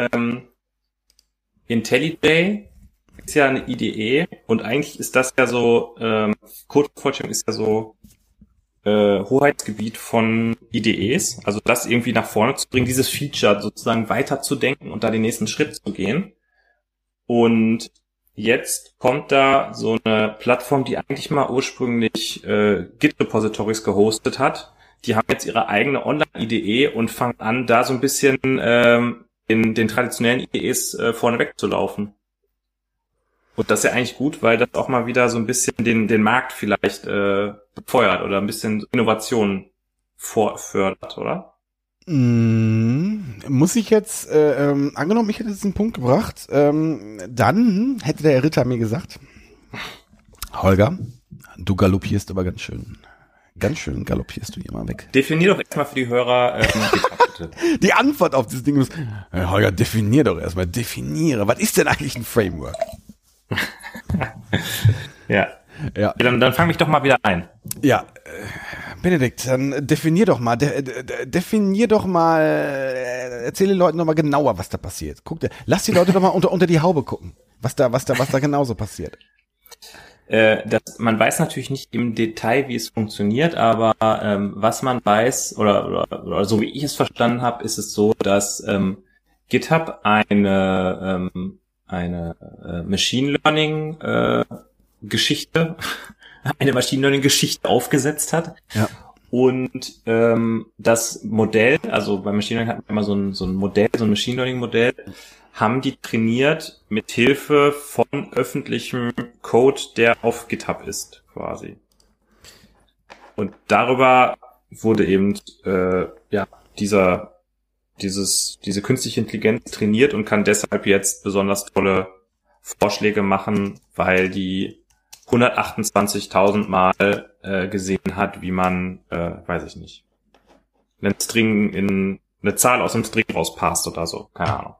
IntelliJ ist ja eine IDE und eigentlich ist das ja so, Codevervollständigung ist ja so Hoheitsgebiet von IDEs. Also das irgendwie nach vorne zu bringen, dieses Feature sozusagen weiterzudenken und da den nächsten Schritt zu gehen. Und jetzt kommt da so eine Plattform, die eigentlich mal ursprünglich Git-Repositories gehostet hat. Die haben jetzt ihre eigene Online-IDE und fangen an, da so ein bisschen in den traditionellen IDEs vorne wegzulaufen. Und das ist ja eigentlich gut, weil das auch mal wieder so ein bisschen den Markt vielleicht befeuert oder ein bisschen Innovation fördert, oder? muss ich jetzt, angenommen, ich hätte jetzt einen Punkt gebracht, dann hätte der Ritter mir gesagt, Holger, du galoppierst aber ganz schön galoppierst du hier mal weg. Definier doch erstmal für die Hörer bitte. Die Antwort auf dieses Ding ist, Holger, definiere. Was ist denn eigentlich ein Framework? Ja. Dann fang mich doch mal wieder ein. Ja, Benedikt, dann definier doch mal, erzähl den Leuten doch mal genauer, was da passiert. Lass die Leute doch mal unter die Haube gucken, was da genauso passiert. Man weiß natürlich nicht im Detail, wie es funktioniert, aber was man weiß, oder so wie ich es verstanden habe, ist es so, dass GitHub eine Machine Learning Geschichte aufgesetzt hat. Ja. Und das Modell, also bei Machine Learning hat man immer so ein Modell, so ein Machine Learning Modell, haben die trainiert mit Hilfe von öffentlichem Code, der auf GitHub ist, quasi. Und darüber wurde eben diese künstliche Intelligenz trainiert und kann deshalb jetzt besonders tolle Vorschläge machen, weil die 128.000 Mal gesehen hat, wie man, weiß ich nicht, einen String in eine Zahl aus einem String rauspasst oder so, keine Ahnung.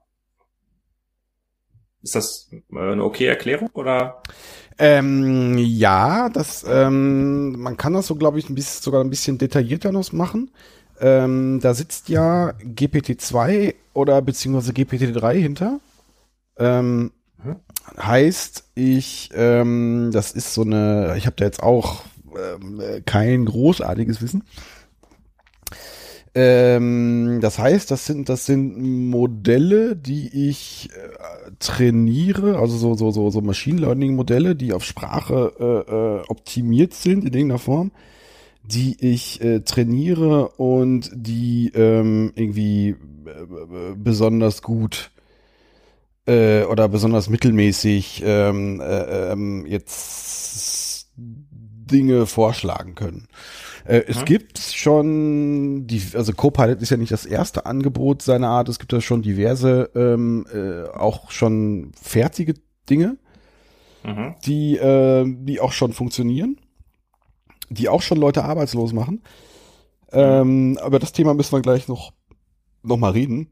Ist das eine okay Erklärung oder? Ja, man kann das so, glaube ich, sogar ein bisschen detaillierter noch machen. Da sitzt ja GPT-2 oder beziehungsweise GPT-3 hinter. Heißt, das ist so ich habe da jetzt auch kein großartiges Wissen. Das heißt, das sind Modelle, die ich trainiere, also so Machine Learning Modelle, die auf Sprache optimiert sind in irgendeiner Form, die ich trainiere und die irgendwie besonders gut oder besonders mittelmäßig jetzt Dinge vorschlagen können. Es gibt schon, also Copilot ist ja nicht das erste Angebot seiner Art, es gibt ja schon diverse, auch schon fertige Dinge, die auch schon funktionieren, die auch schon Leute arbeitslos machen. Aber das Thema müssen wir gleich noch mal reden.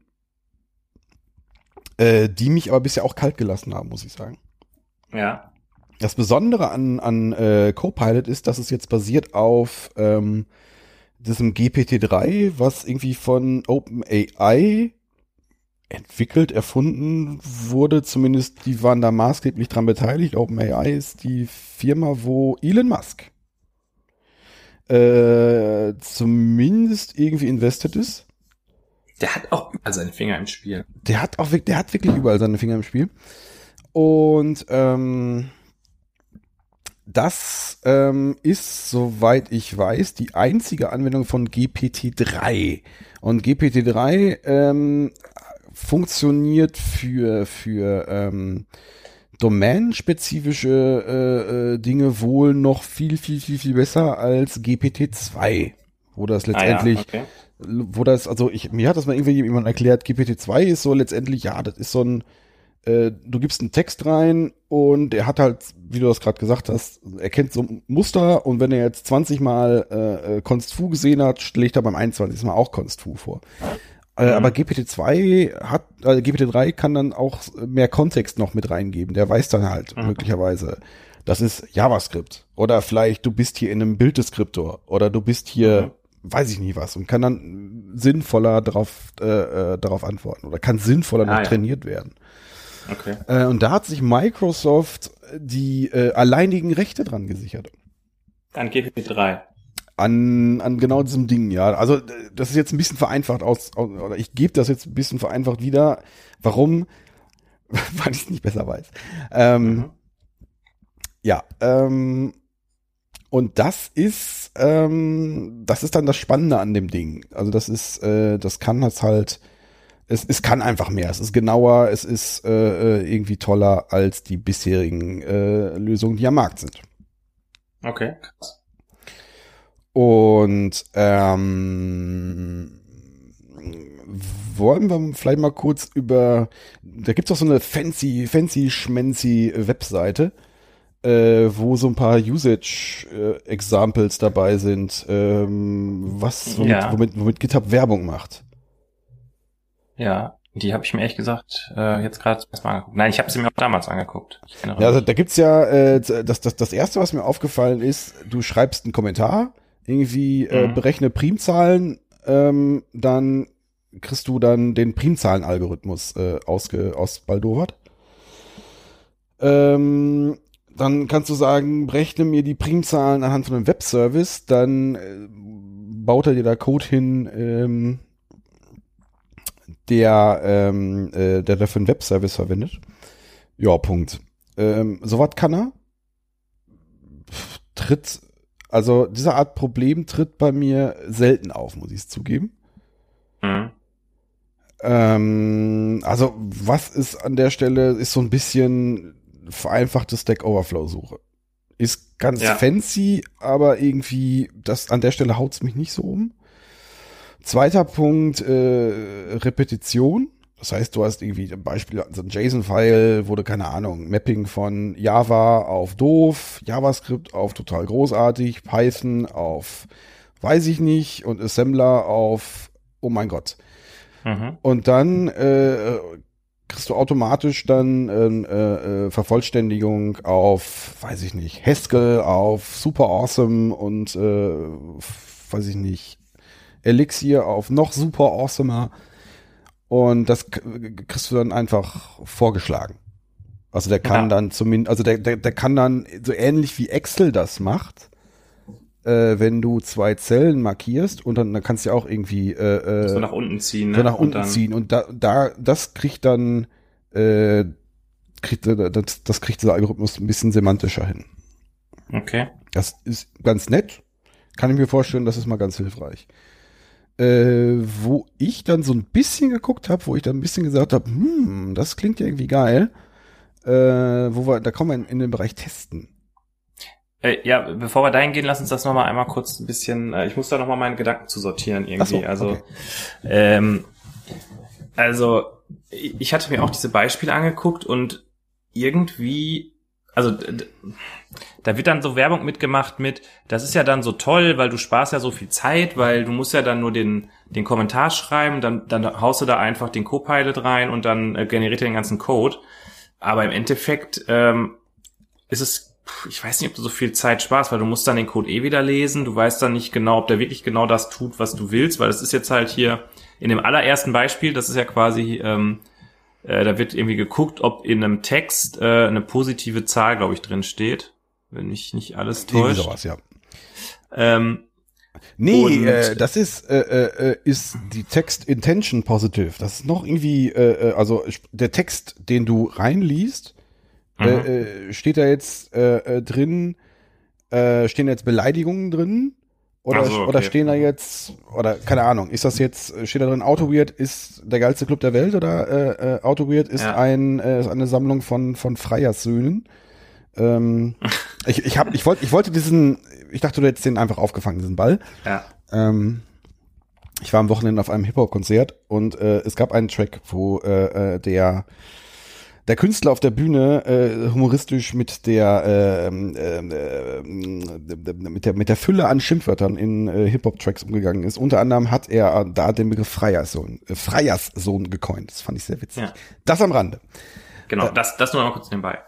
Die mich aber bisher auch kalt gelassen haben, muss ich sagen. Ja. Das Besondere an Copilot ist, dass es jetzt basiert auf diesem GPT-3, was irgendwie von OpenAI erfunden wurde. Zumindest die waren da maßgeblich dran beteiligt. OpenAI ist die Firma, wo Elon Musk zumindest irgendwie invested ist. Der hat auch überall seine Finger im Spiel. Der hat wirklich überall seine Finger im Spiel. Und das ist, soweit ich weiß, die einzige Anwendung von GPT-3. Und GPT-3 funktioniert für domänenspezifische Dinge wohl noch viel besser als GPT-2. Wo das letztendlich, mir hat das mal irgendwie jemand erklärt, GPT-2 ist so letztendlich, das ist so ein, du gibst einen Text rein und er hat halt, wie du das gerade gesagt hast, er kennt so ein Muster und wenn er jetzt 20 Mal Const Fu gesehen hat, schlägt er beim 21. Mal auch Const Fu vor. Aber GPT-3 kann dann auch mehr Kontext noch mit reingeben. Der weiß dann halt möglicherweise, das ist JavaScript oder vielleicht du bist hier in einem Bilddeskriptor oder du bist hier, weiß ich nicht was und kann dann sinnvoller darauf antworten oder kann sinnvoller noch trainiert werden. Okay. Und da hat sich Microsoft die alleinigen Rechte dran gesichert. An GPT-3. An genau diesem Ding, ja. Also das ist jetzt ein bisschen vereinfacht oder ich gebe das jetzt ein bisschen vereinfacht wieder. Warum? Weil ich es nicht besser weiß. Und das ist dann das Spannende an dem Ding. Also das kann halt, es kann einfach mehr. Es ist genauer, es ist irgendwie toller als die bisherigen Lösungen, die am Markt sind. Okay, krass. Und wollen wir vielleicht mal kurz da gibt's auch so eine fancy schmancy Webseite, wo so ein paar Usage-Examples dabei sind, womit GitHub Werbung macht. Ja, die habe ich mir ehrlich gesagt jetzt gerade erstmal angeguckt. Nein, ich habe sie mir auch damals angeguckt. Ja, also da gibt's ja, das erste, was mir aufgefallen ist, du schreibst einen Kommentar, irgendwie berechne Primzahlen, dann kriegst du dann den Primzahlen-Algorithmus ausbaldowert. Dann kannst du sagen, berechne mir die Primzahlen anhand von einem Webservice, dann baut er dir da Code hin, der dafür einen Webservice verwendet. Ja, Punkt. Sowas kann er. Also diese Art Problem tritt bei mir selten auf, muss ich es zugeben. Also was ist an der Stelle, ist so ein bisschen vereinfachte Stack Overflow-Suche. Ist ganz fancy, aber irgendwie, an der Stelle haut's mich nicht so um. Zweiter Punkt, Repetition. Das heißt, du hast irgendwie ein Beispiel, also ein JSON-File, wurde, keine Ahnung, Mapping von Java auf doof, JavaScript auf total großartig, Python auf weiß ich nicht und Assembler auf oh mein Gott. Und dann kriegst du automatisch dann Vervollständigung auf, weiß ich nicht, Haskell, auf Super Awesome und weiß ich nicht, Elixir auf noch super awesomer. Und das kriegst du dann einfach vorgeschlagen. Also der kann dann zumindest, also der kann dann so ähnlich wie Excel das macht, wenn du 2 Zellen markierst und dann kannst du ja auch irgendwie so nach unten ziehen, ne? So nach unten ziehen und das kriegt dann kriegt dieser Algorithmus ein bisschen semantischer hin. Okay. Das ist ganz nett. Kann ich mir vorstellen, das ist mal ganz hilfreich. Wo ich dann so ein bisschen geguckt habe, wo ich dann ein bisschen gesagt habe, das klingt ja irgendwie geil, da kommen wir in den Bereich Testen. Ja, bevor wir dahin gehen, lass uns das nochmal einmal kurz ein bisschen, ich muss da nochmal meine Gedanken zu sortieren irgendwie. Ach so, okay. Also ich hatte mir auch diese Beispiele angeguckt und irgendwie, also da wird dann so Werbung mitgemacht mit, das ist ja dann so toll, weil du sparst ja so viel Zeit, weil du musst ja dann nur den Kommentar schreiben, dann haust du da einfach den Copilot rein und dann generiert er den ganzen Code. Aber im Endeffekt ist es, ich weiß nicht, ob du so viel Zeit sparst, weil du musst dann den Code wieder lesen, du weißt dann nicht genau, ob der wirklich genau das tut, was du willst, weil das ist jetzt halt hier in dem allerersten Beispiel, das ist ja quasi, da wird irgendwie geguckt, ob in einem Text eine positive Zahl, glaube ich, drin steht, wenn mich nicht alles täuscht. Sowas, ja. Das ist die Text Intention Positive. Das ist noch irgendwie, also der Text, den du reinliest, steht da jetzt drin, stehen jetzt Beleidigungen drin? Oder stehen da jetzt, oder keine Ahnung, ist das jetzt, steht da drin, AutoWeird ist der geilste Club der Welt oder AutoWeird ist eine Sammlung von Freierssöhnen? Ich wollte ich dachte, du hättest den einfach aufgefangen, diesen Ball. Ja. Ich war am Wochenende auf einem Hip-Hop-Konzert und es gab einen Track, wo der Künstler auf der Bühne humoristisch mit der Fülle an Schimpfwörtern in Hip-Hop-Tracks umgegangen ist. Unter anderem hat er da den Begriff Freierssohn gecoint. Das fand ich sehr witzig. Ja. Das am Rande. Genau, das nur noch kurz nebenbei.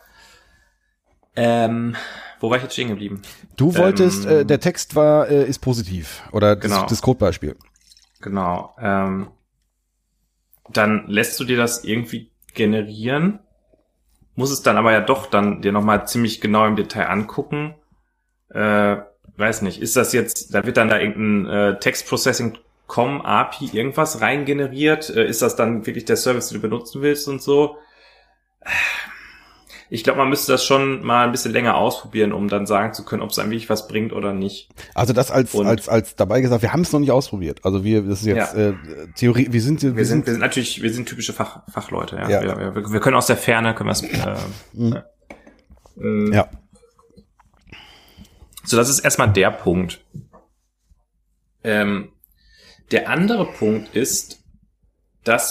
Wo war ich jetzt stehen geblieben? Du wolltest, der Text ist positiv. Oder das Codebeispiel. Genau. Dann lässt du dir das irgendwie generieren, muss es dann aber ja doch dann dir nochmal ziemlich genau im Detail angucken. Weiß nicht, ist das jetzt, da wird dann da irgendein Text-Processing-Com API irgendwas reingeneriert? Ist das dann wirklich der Service, den du benutzen willst und so? Ich glaube, man müsste das schon mal ein bisschen länger ausprobieren, um dann sagen zu können, ob es einem wirklich was bringt oder nicht. Also das als dabei gesagt, wir haben es noch nicht ausprobiert. Also das ist jetzt Theorie. Wir sind typische Fachleute. Ja. Wir können aus der Ferne ja. So, das ist erstmal der Punkt. Der andere Punkt ist, dass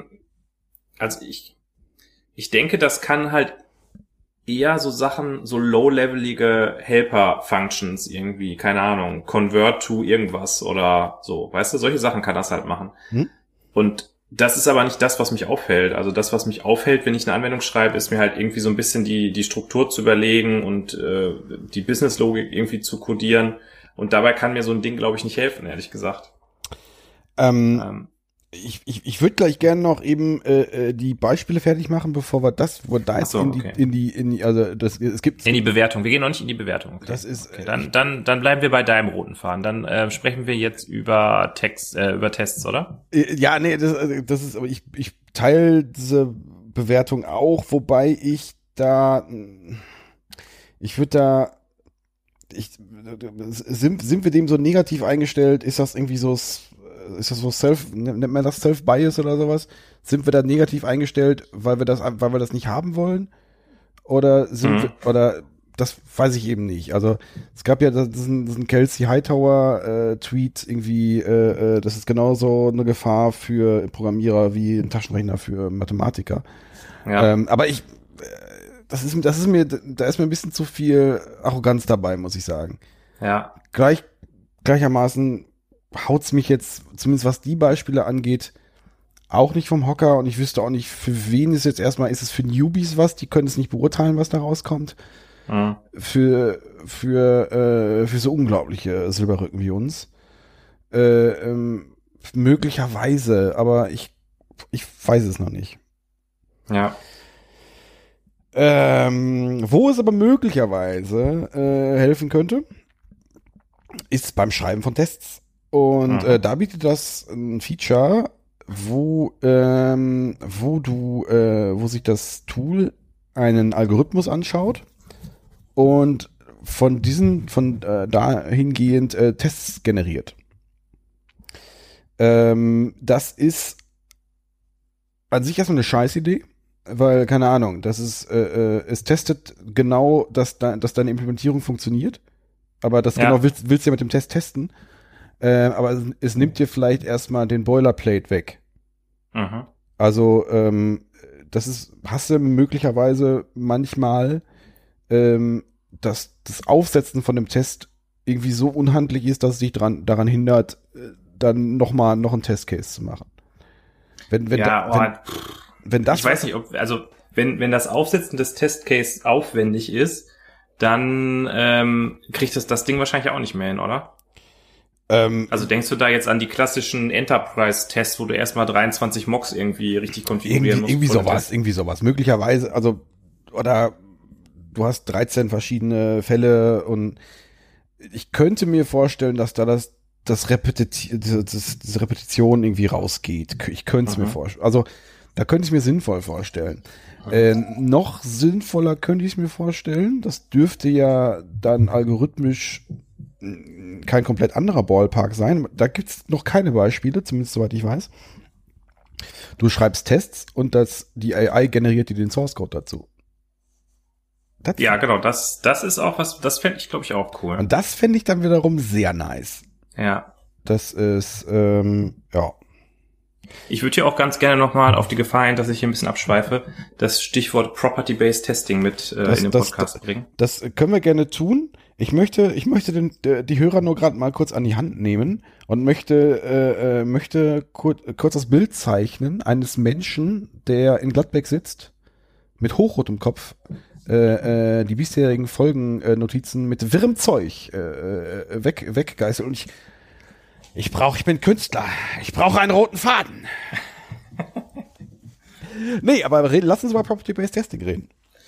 ich denke, das kann halt eher so Sachen, so low-levelige Helper-Functions irgendwie, keine Ahnung, convert to irgendwas oder so, weißt du, solche Sachen kann das halt machen. Und das ist aber nicht das, was mich auffällt. Also das, was mich auffällt, wenn ich eine Anwendung schreibe, ist mir halt irgendwie so ein bisschen die Struktur zu überlegen und die Business-Logik irgendwie zu codieren. Und dabei kann mir so ein Ding, glaube ich, nicht helfen, ehrlich gesagt. Ich würde gleich gerne noch eben die Beispiele fertig machen, bevor wir jetzt in die Bewertung. Wir gehen noch nicht in die Bewertung. Okay. Das ist okay. Dann bleiben wir bei deinem roten Faden. Dann sprechen wir jetzt über Tests, oder? Ja, nee, das ist, aber ich teile diese Bewertung auch, wobei sind wir dem so negativ eingestellt? Ist das irgendwie so nennt man das Self-Bias oder sowas? Sind wir da negativ eingestellt, weil wir das nicht haben wollen? Oder das weiß ich eben nicht. Also, es gab ja diesen Kelsey Hightower Tweet irgendwie, das ist genauso eine Gefahr für Programmierer wie ein Taschenrechner für Mathematiker. Ja. Aber da ist mir ein bisschen zu viel Arroganz dabei, muss ich sagen. Ja. Gleichermaßen haut's mich jetzt, zumindest was die Beispiele angeht, auch nicht vom Hocker, und ich wüsste auch nicht, für wen ist es für Newbies was, die können es nicht beurteilen, was da rauskommt. Mhm. Für so unglaubliche Silberrücken wie uns. Möglicherweise, aber ich weiß es noch nicht. Ja. Wo es aber möglicherweise helfen könnte, ist beim Schreiben von Tests. Und da bietet das ein Feature, wo sich das Tool einen Algorithmus anschaut und von dahingehend Tests generiert. Das ist an sich erstmal eine Scheißidee, weil, keine Ahnung, es testet genau, dass deine Implementierung funktioniert, aber das genau willst du ja mit dem Test testen. Aber es nimmt dir vielleicht erstmal den Boilerplate weg. Mhm. Also, hast du möglicherweise manchmal, dass das Aufsetzen von dem Test irgendwie so unhandlich ist, dass es dich daran hindert, dann noch einen Testcase zu machen. Wenn das ich weiß nicht, wenn das Aufsetzen des Testcase aufwendig ist, dann kriegt das Ding wahrscheinlich auch nicht mehr hin, oder? Also denkst du da jetzt an die klassischen Enterprise-Tests, wo du erstmal 23 Mocks irgendwie richtig konfigurieren musst? Irgendwie sowas. Möglicherweise, oder du hast 13 verschiedene Fälle, und ich könnte mir vorstellen, dass da diese Repetition irgendwie rausgeht. Ich könnte es mir vorstellen. Also, da könnte ich es mir sinnvoll vorstellen. Noch sinnvoller könnte ich es mir vorstellen. Das dürfte ja dann algorithmisch kein komplett anderer Ballpark sein. Da gibt's noch keine Beispiele, zumindest soweit ich weiß. Du schreibst Tests und die AI generiert dir den Source Code dazu. Ja, genau. Das ist auch was, das fände ich, glaube ich, auch cool. Und das fände ich dann wiederum sehr nice. Ja. Das ist, ja. Ich würde hier auch ganz gerne nochmal auf die Gefahr hin, dass ich hier ein bisschen abschweife, das Stichwort Property-Based Testing mit in den Podcast bringen. Das können wir gerne tun. Ich möchte die Hörer nur gerade mal kurz an die Hand nehmen und möchte kurz das Bild zeichnen eines Menschen, der in Gladbeck sitzt, mit hochrotem Kopf, die bisherigen Folgennotizen mit wirrem Zeug weggeißelt, und ich bin Künstler. Ich brauche einen roten Faden. Nee, aber lass uns über Property-Based Testing reden.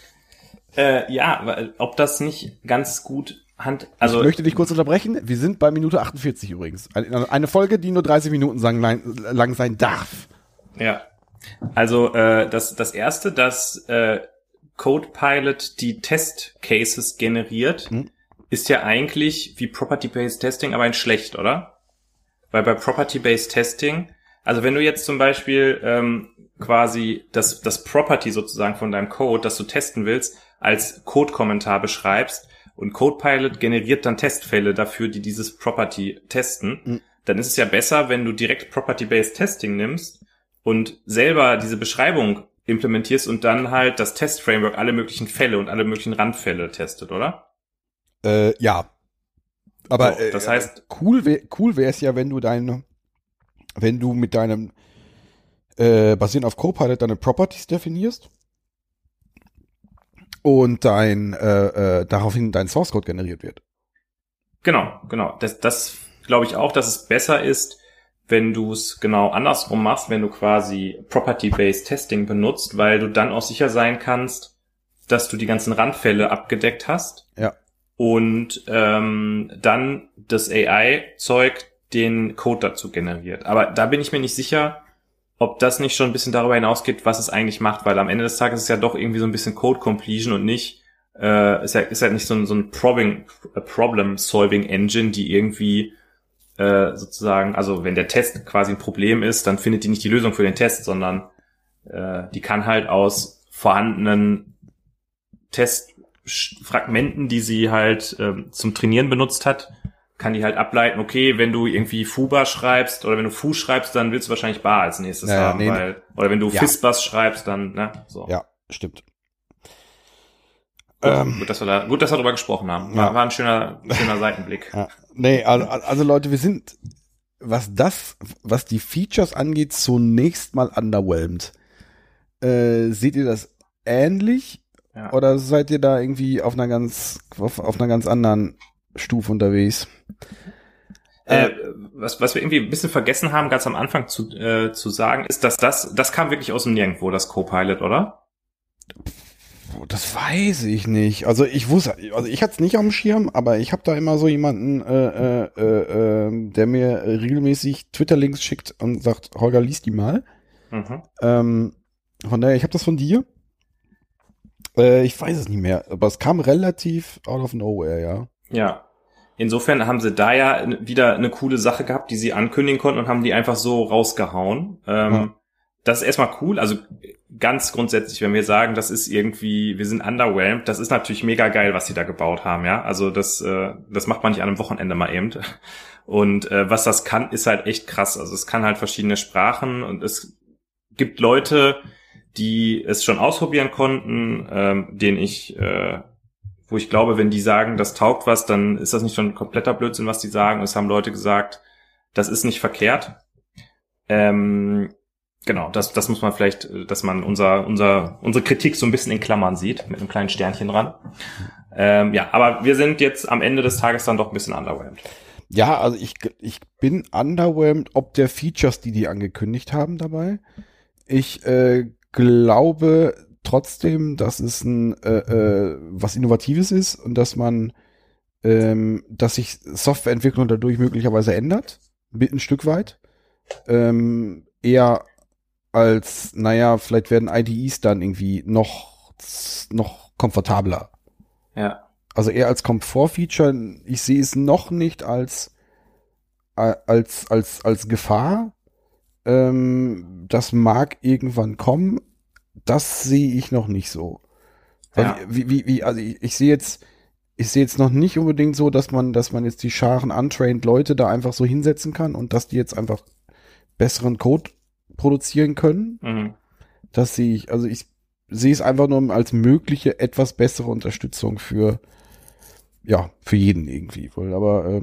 Ja, ob das nicht ganz gut ich möchte dich kurz unterbrechen. Wir sind bei Minute 48 übrigens. Eine Folge, die nur 30 Minuten lang sein darf. Ja. Also das erste, dass CodePilot die Test-Cases generiert, ist ja eigentlich wie Property-Based Testing, aber ein schlecht, oder? Weil bei Property-Based Testing, also wenn du jetzt zum Beispiel quasi das Property sozusagen von deinem Code, das du testen willst, als Code-Kommentar beschreibst und CodePilot generiert dann Testfälle dafür, die dieses Property testen, dann ist es ja besser, wenn du direkt Property-Based Testing nimmst und selber diese Beschreibung implementierst und dann halt das Test-Framework alle möglichen Fälle und alle möglichen Randfälle testet, oder? Ja. Aber so, das heißt, cool wäre es ja, wenn du mit deinem basierend auf Copilot deine Properties definierst und daraufhin dein Source Code generiert wird. Genau. Das glaube ich auch, dass es besser ist, wenn du es genau andersrum machst, wenn du quasi Property-Based Testing benutzt, weil du dann auch sicher sein kannst, dass du die ganzen Randfälle abgedeckt hast. Ja. Und dann das AI-Zeug den Code dazu generiert. Aber da bin ich mir nicht sicher, ob das nicht schon ein bisschen darüber hinausgeht, was es eigentlich macht, weil am Ende des Tages ist es ja doch irgendwie so ein bisschen Code-Completion und nicht ist ja nicht so ein Problem-Solving-Engine, die irgendwie sozusagen, also wenn der Test quasi ein Problem ist, dann findet die nicht die Lösung für den Test, sondern die kann halt aus vorhandenen Testfragmenten, die sie halt zum Trainieren benutzt hat, kann die halt ableiten, okay, wenn du irgendwie Fuba schreibst oder wenn du Fu schreibst, dann willst du wahrscheinlich Bar als nächstes haben, oder wenn du Fisbas schreibst, dann, ne, so. Ja, stimmt. Gut, dass wir darüber gesprochen haben. War ein schöner Seitenblick. Ja. Nee, also Leute, wir sind, was die Features angeht, zunächst mal underwhelmed. Seht ihr das ähnlich? Ja. Oder seid ihr da irgendwie auf einer ganz anderen Stufe unterwegs? Was wir irgendwie ein bisschen vergessen haben, ganz am Anfang zu sagen, ist, dass das kam wirklich aus dem Nirgendwo, das Copilot, oder? Das weiß ich nicht. Also ich hatte es nicht auf dem Schirm, aber ich habe da immer so jemanden, der mir regelmäßig Twitter-Links schickt und sagt, Holger, lies die mal. Mhm. Von daher, ich habe das von dir. Ich weiß es nicht mehr, aber es kam relativ out of nowhere, ja. Ja. Insofern haben sie da ja wieder eine coole Sache gehabt, die sie ankündigen konnten und haben die einfach so rausgehauen. Das ist erstmal cool, also ganz grundsätzlich, wenn wir sagen, das ist irgendwie, wir sind underwhelmed, das ist natürlich mega geil, was sie da gebaut haben, ja. Also das macht man nicht an einem Wochenende mal eben. Und was das kann, ist halt echt krass. Also es kann halt verschiedene Sprachen und es gibt Leute, die es schon ausprobieren konnten, wo ich glaube, wenn die sagen, das taugt was, dann ist das nicht schon kompletter Blödsinn, was die sagen. Es haben Leute gesagt, das ist nicht verkehrt. Genau, das muss man vielleicht, dass man unsere Kritik so ein bisschen in Klammern sieht, mit einem kleinen Sternchen dran. Ja, aber wir sind jetzt am Ende des Tages dann doch ein bisschen underwhelmed. Ja, also ich bin underwhelmed, ob der Features, die angekündigt haben dabei. Ich glaube trotzdem, dass es was Innovatives ist und dass sich Softwareentwicklung dadurch möglicherweise ändert, ein Stück weit. Eher als, vielleicht werden IDEs dann irgendwie noch komfortabler. Ja. Also eher als Komfortfeature. Ich sehe es noch nicht als Gefahr. Das mag irgendwann kommen. Das sehe ich noch nicht so. Ja. Also ich sehe jetzt noch nicht unbedingt so, dass man jetzt die Scharen untrained Leute da einfach so hinsetzen kann und dass die jetzt einfach besseren Code produzieren können. Mhm. Das sehe ich, also ich sehe es einfach nur als mögliche, etwas bessere Unterstützung für jeden irgendwie. Aber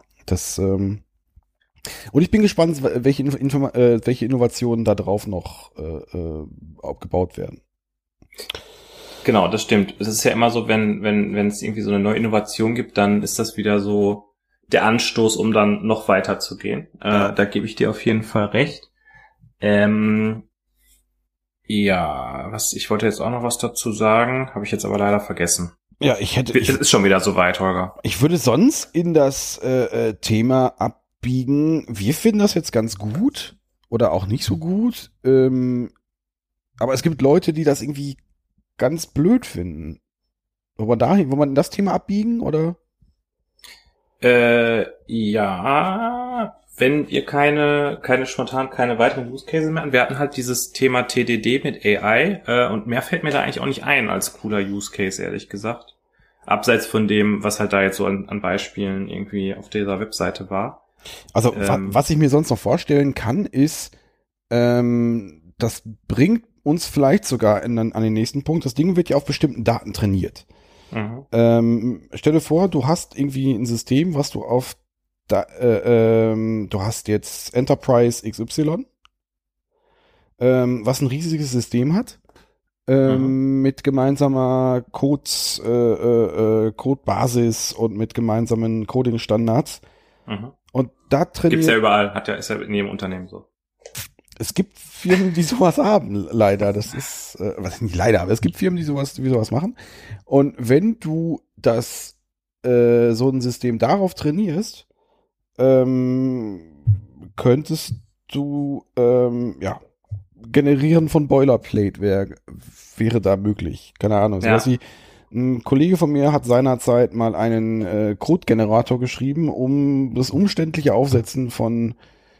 und ich bin gespannt, welche Innovationen da drauf noch aufgebaut werden. Genau, das stimmt. Es ist ja immer so, wenn es irgendwie so eine neue Innovation gibt, dann ist das wieder so der Anstoß, um dann noch weiter zu gehen. Da gebe ich dir auf jeden Fall recht. Ich wollte jetzt auch noch was dazu sagen, habe ich jetzt aber leider vergessen. Ja, es ist schon wieder soweit, Holger. Ich würde sonst in das Thema abbiegen. Wir finden das jetzt ganz gut oder auch nicht so gut. Aber es gibt Leute, die das irgendwie ganz blöd finden. Wollen wir das Thema abbiegen, oder? Ja, wenn ihr keine weiteren Use Cases mehr habt. Wir hatten halt dieses Thema TDD mit AI und mehr fällt mir da eigentlich auch nicht ein als cooler Use Case, ehrlich gesagt. Abseits von dem, was halt da jetzt so an Beispielen irgendwie auf dieser Webseite war. Also was ich mir sonst noch vorstellen kann, ist Das bringt uns vielleicht sogar an den nächsten Punkt. Das Ding wird ja auf bestimmten Daten trainiert. Stell dir vor, du hast irgendwie ein System, was du du hast jetzt Enterprise XY, was ein riesiges System hat, mit gemeinsamer Codebasis und mit gemeinsamen Coding-Standards. Und da trainiert... Gibt's ja überall, ist ja in jedem Unternehmen so. Es gibt Firmen, die sowas haben, leider. Das ist, was nicht leider, aber es gibt Firmen, die sowas machen. Und wenn du so ein System darauf trainierst, könntest du, Generieren von Boilerplate wäre da möglich. Keine Ahnung. Ja. Ein Kollege von mir hat seinerzeit mal einen Code-Generator geschrieben, um das umständliche Aufsetzen von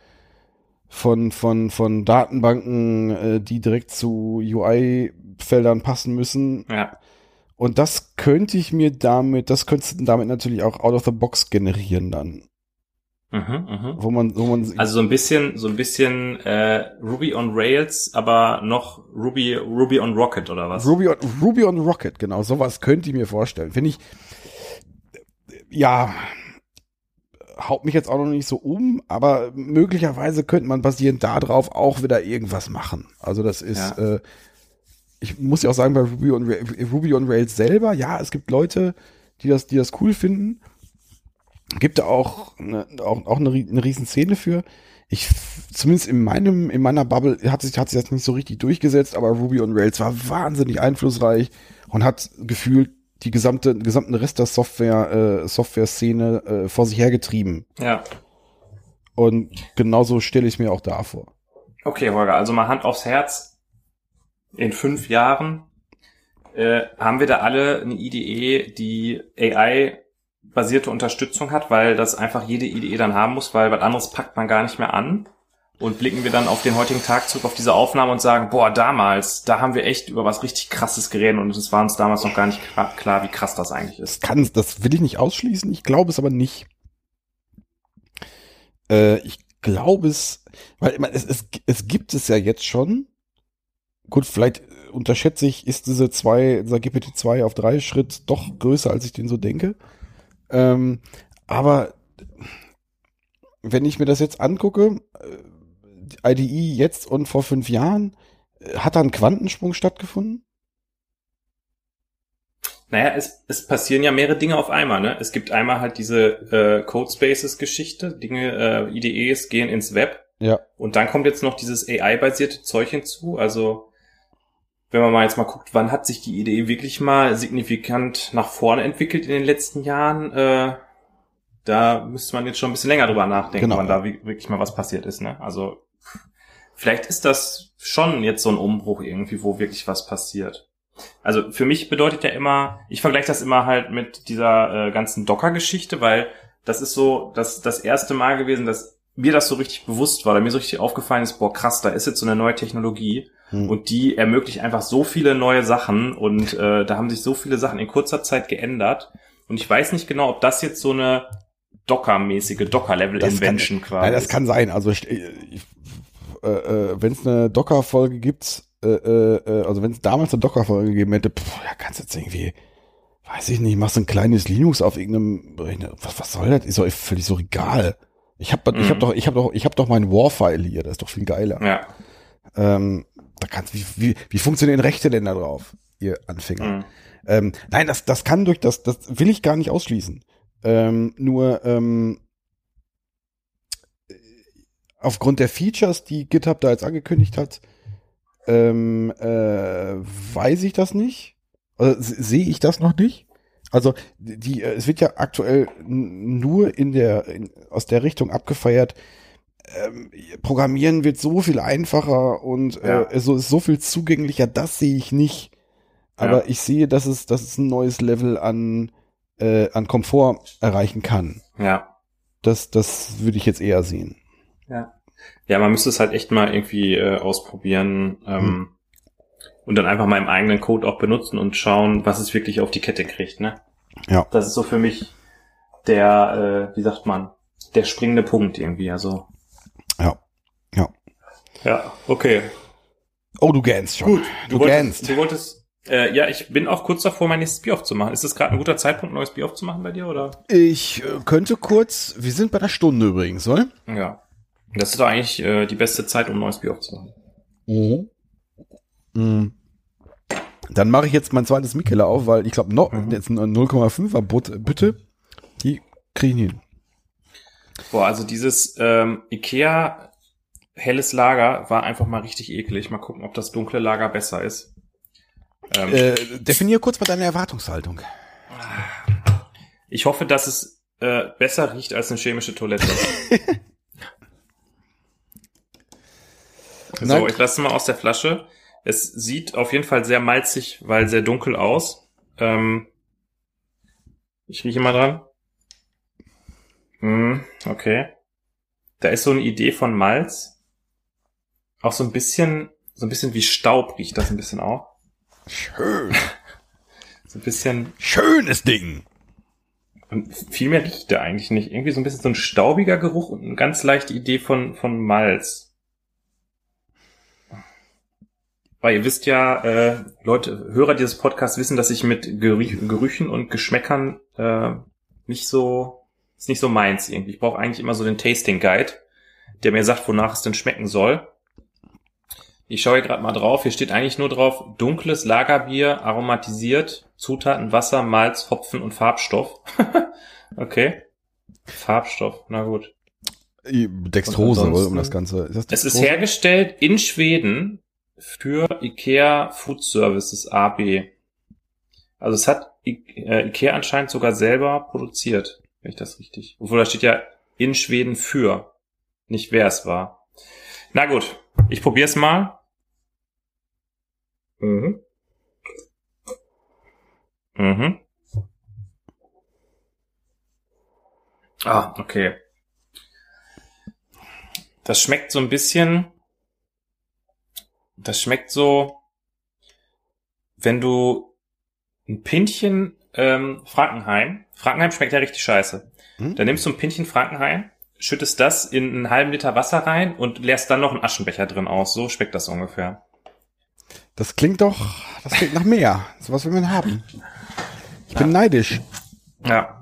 Datenbanken, die direkt zu UI-Feldern passen müssen. Ja. Und das könntest du damit natürlich auch out of the box generieren dann. Wo man also so ein bisschen Ruby on Rails, aber noch Ruby on Rocket oder was? Ruby on Rocket, genau, sowas könnte ich mir vorstellen. Finde ich, ja, haut mich jetzt auch noch nicht so um, aber möglicherweise könnte man basierend darauf auch wieder irgendwas machen. Also das ist, ich muss ja auch sagen, bei Ruby on Rails selber, ja, es gibt Leute, die das cool finden. Gibt da auch eine riesen Szene für. Zumindest in meiner Bubble hat sich das nicht so richtig durchgesetzt, aber Ruby on Rails war wahnsinnig einflussreich und hat gefühlt die gesamten Rest der Software-Szene vor sich hergetrieben. Ja. Und genauso stelle ich es mir auch da vor. Okay, Holger, also mal Hand aufs Herz. In 5 Jahren haben wir da alle eine IDE, die AI-basierte Unterstützung hat, weil das einfach jede IDE dann haben muss, weil was anderes packt man gar nicht mehr an. Und blicken wir dann auf den heutigen Tag zurück, auf diese Aufnahme und sagen, boah, damals, da haben wir echt über was richtig Krasses geredet und es war uns damals noch gar nicht klar, wie krass das eigentlich ist. Das will ich nicht ausschließen, ich glaube es aber nicht. Ich glaube es, weil es gibt es ja jetzt schon. Gut, vielleicht unterschätze ich, ist dieser GPT-2 auf 3 Schritt doch größer, als ich den so denke. Aber wenn ich mir das jetzt angucke, IDE jetzt und vor 5 Jahren, hat da ein Quantensprung stattgefunden? Naja, es passieren ja mehrere Dinge auf einmal, ne? Es gibt einmal halt diese Codespaces-Geschichte, IDEs gehen ins Web. Ja. Und dann kommt jetzt noch dieses AI-basierte Zeug hinzu. Also, wenn man mal jetzt mal guckt, wann hat sich die IDE wirklich mal signifikant nach vorne entwickelt in den letzten Jahren, da müsste man jetzt schon ein bisschen länger drüber nachdenken, genau, wann da wirklich mal was passiert ist, ne? Also, vielleicht ist das schon jetzt so ein Umbruch irgendwie, wo wirklich was passiert. Also für mich bedeutet ja immer, ich vergleiche das immer halt mit dieser ganzen Docker-Geschichte, weil das ist so das erste Mal gewesen, dass mir das so richtig bewusst war, oder mir so richtig aufgefallen ist, boah krass, da ist jetzt so eine neue Technologie und die ermöglicht einfach so viele neue Sachen und da haben sich so viele Sachen in kurzer Zeit geändert und ich weiß nicht genau, ob das jetzt so eine Docker-mäßige Docker-Level-Invention quasi ist. Nein, das kann sein, also wenn es eine Docker-Folge gibt, also wenn es damals eine Docker-Folge gegeben hätte, ja, kannst du jetzt irgendwie, weiß ich nicht, machst ein kleines Linux auf irgendeinem Rechner. Was soll das? Ist doch völlig so egal. Ich hab doch meinen War-File hier, das ist doch viel geiler. Ja. Da kannst wie funktionieren Rechte denn da drauf, ihr Anfänger? Nein, das kann das will ich gar nicht ausschließen. Aufgrund der Features, die GitHub da jetzt angekündigt hat, weiß ich das nicht. Also, sehe ich das noch nicht. Also es wird ja aktuell nur aus der Richtung abgefeiert. Programmieren wird so viel einfacher und es ist so viel zugänglicher. Das sehe ich nicht. Aber ich sehe, dass es ein neues Level an Komfort erreichen kann. Ja. Das würde ich jetzt eher sehen. Ja. Ja, man müsste es halt echt mal irgendwie ausprobieren und dann einfach mal im eigenen Code auch benutzen und schauen, was es wirklich auf die Kette kriegt, ne? Ja. Das ist so für mich der, wie sagt man, der springende Punkt irgendwie, also. Ja. Ja, okay. Oh, du gähnst schon. Gut, du gähnst. Du wolltest, ja, ich bin auch kurz davor, mein nächstes Bier aufzumachen. Ist das gerade ein guter Zeitpunkt, ein neues Bier aufzumachen bei dir, oder? Ich könnte kurz, wir sind bei der Stunde übrigens, oder? Ja. Das ist doch eigentlich die beste Zeit, um ein neues Bier aufzumachen. Mhm. Dann mache ich jetzt mein zweites Mikkeler auf, weil ich glaube, jetzt ein 0,5er Bütte, die kriegen hin. Boah, also dieses Ikea helles Lager war einfach mal richtig eklig. Mal gucken, ob das dunkle Lager besser ist. Definier kurz mal deine Erwartungshaltung. Ich hoffe, dass es besser riecht als eine chemische Toilette. So, ich lasse mal aus der Flasche. Es sieht auf jeden Fall sehr malzig, weil sehr dunkel aus. Ich rieche mal dran. Okay. Da ist so eine Idee von Malz. Auch so ein bisschen wie Staub riecht das ein bisschen auch. Schön. So ein bisschen. Schönes Ding. Und viel mehr riecht der eigentlich nicht. Irgendwie so ein bisschen so ein staubiger Geruch und eine ganz leichte Idee von Malz. Weil ihr wisst ja, Leute, Hörer dieses Podcasts wissen, dass ich mit Gerüchen und Geschmäckern ist nicht so meins irgendwie. Ich brauche eigentlich immer so den Tasting Guide, der mir sagt, wonach es denn schmecken soll. Ich schaue hier gerade mal drauf. Hier steht eigentlich nur drauf, dunkles Lagerbier, aromatisiert, Zutaten Wasser, Malz, Hopfen und Farbstoff. Okay. Farbstoff, na gut. Dextrose, um das Ganze. Ist das Dextrose? Es ist hergestellt in Schweden für Ikea Food Services AB. Also es hat Ikea anscheinend sogar selber produziert, wenn ich das richtig. Obwohl da steht ja in Schweden für, nicht wer es war. Na gut, ich probier's mal. Ah, okay. Das schmeckt so ein bisschen. Das schmeckt so, wenn du ein Pintchen Frankenheim schmeckt ja richtig scheiße. Dann nimmst du ein Pintchen Frankenheim, schüttest das in einen halben Liter Wasser rein und leerst dann noch einen Aschenbecher drin aus. So schmeckt das ungefähr. Das klingt nach mehr. So was will man haben. Ich bin neidisch. Ja.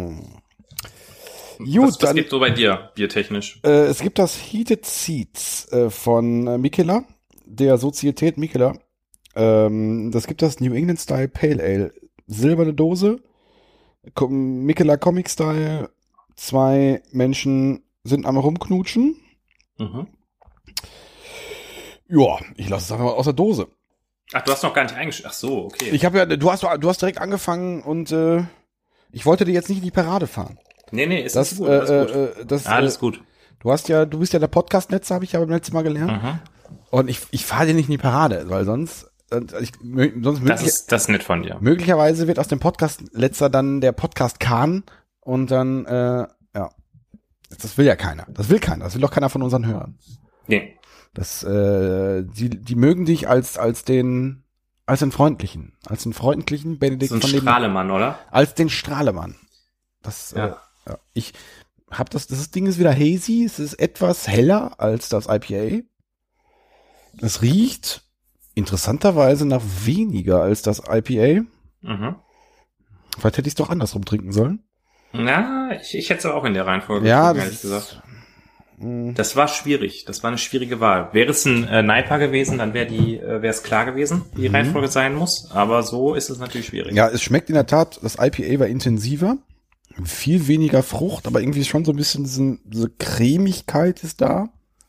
Gut, was gibt so bei dir, biertechnisch? Es gibt das Heated Seeds von Mikkeler, der Sozietät Mikkeler. Das gibt das New England Style Pale Ale. Silberne Dose, Mikkeler Comic Style. 2 Menschen sind am Rumknutschen. Ja, ich lasse es einfach mal aus der Dose. Ach, du hast noch gar nicht eingeschrieben. Ach so, okay. Ich habe ja, du hast direkt angefangen und ich wollte dir jetzt nicht in die Parade fahren. Nee, ist das gut. Alles gut. Du bist ja der Podcast-Netzer, habe ich ja beim letzten Mal gelernt. Und ich fahre dir nicht in die Parade, weil sonst das ist nett von dir. Möglicherweise wird aus dem Podcast-Letzer dann der Podcast-Kahn und dann, ja. Das will ja keiner. Das will doch keiner von unseren Hörern. Nee. Die mögen dich als den freundlichen Benedikt so ein Strahlemann, oder? Als den Strahlemann. Ja. Ich habe das Ding ist wieder hazy, es ist etwas heller als das IPA. Es riecht interessanterweise nach weniger als das IPA. Vielleicht hätte ich es doch andersrum trinken sollen. Na, ich hätte es auch in der Reihenfolge ehrlich gesagt. Das war schwierig. Das war eine schwierige Wahl. Wäre es ein Naipa gewesen, dann wäre es klar gewesen, wie die Reihenfolge sein muss. Aber so ist es natürlich schwierig. Ja, es schmeckt in der Tat, das IPA war intensiver. Viel weniger Frucht, aber irgendwie schon so ein bisschen diese Cremigkeit ist da.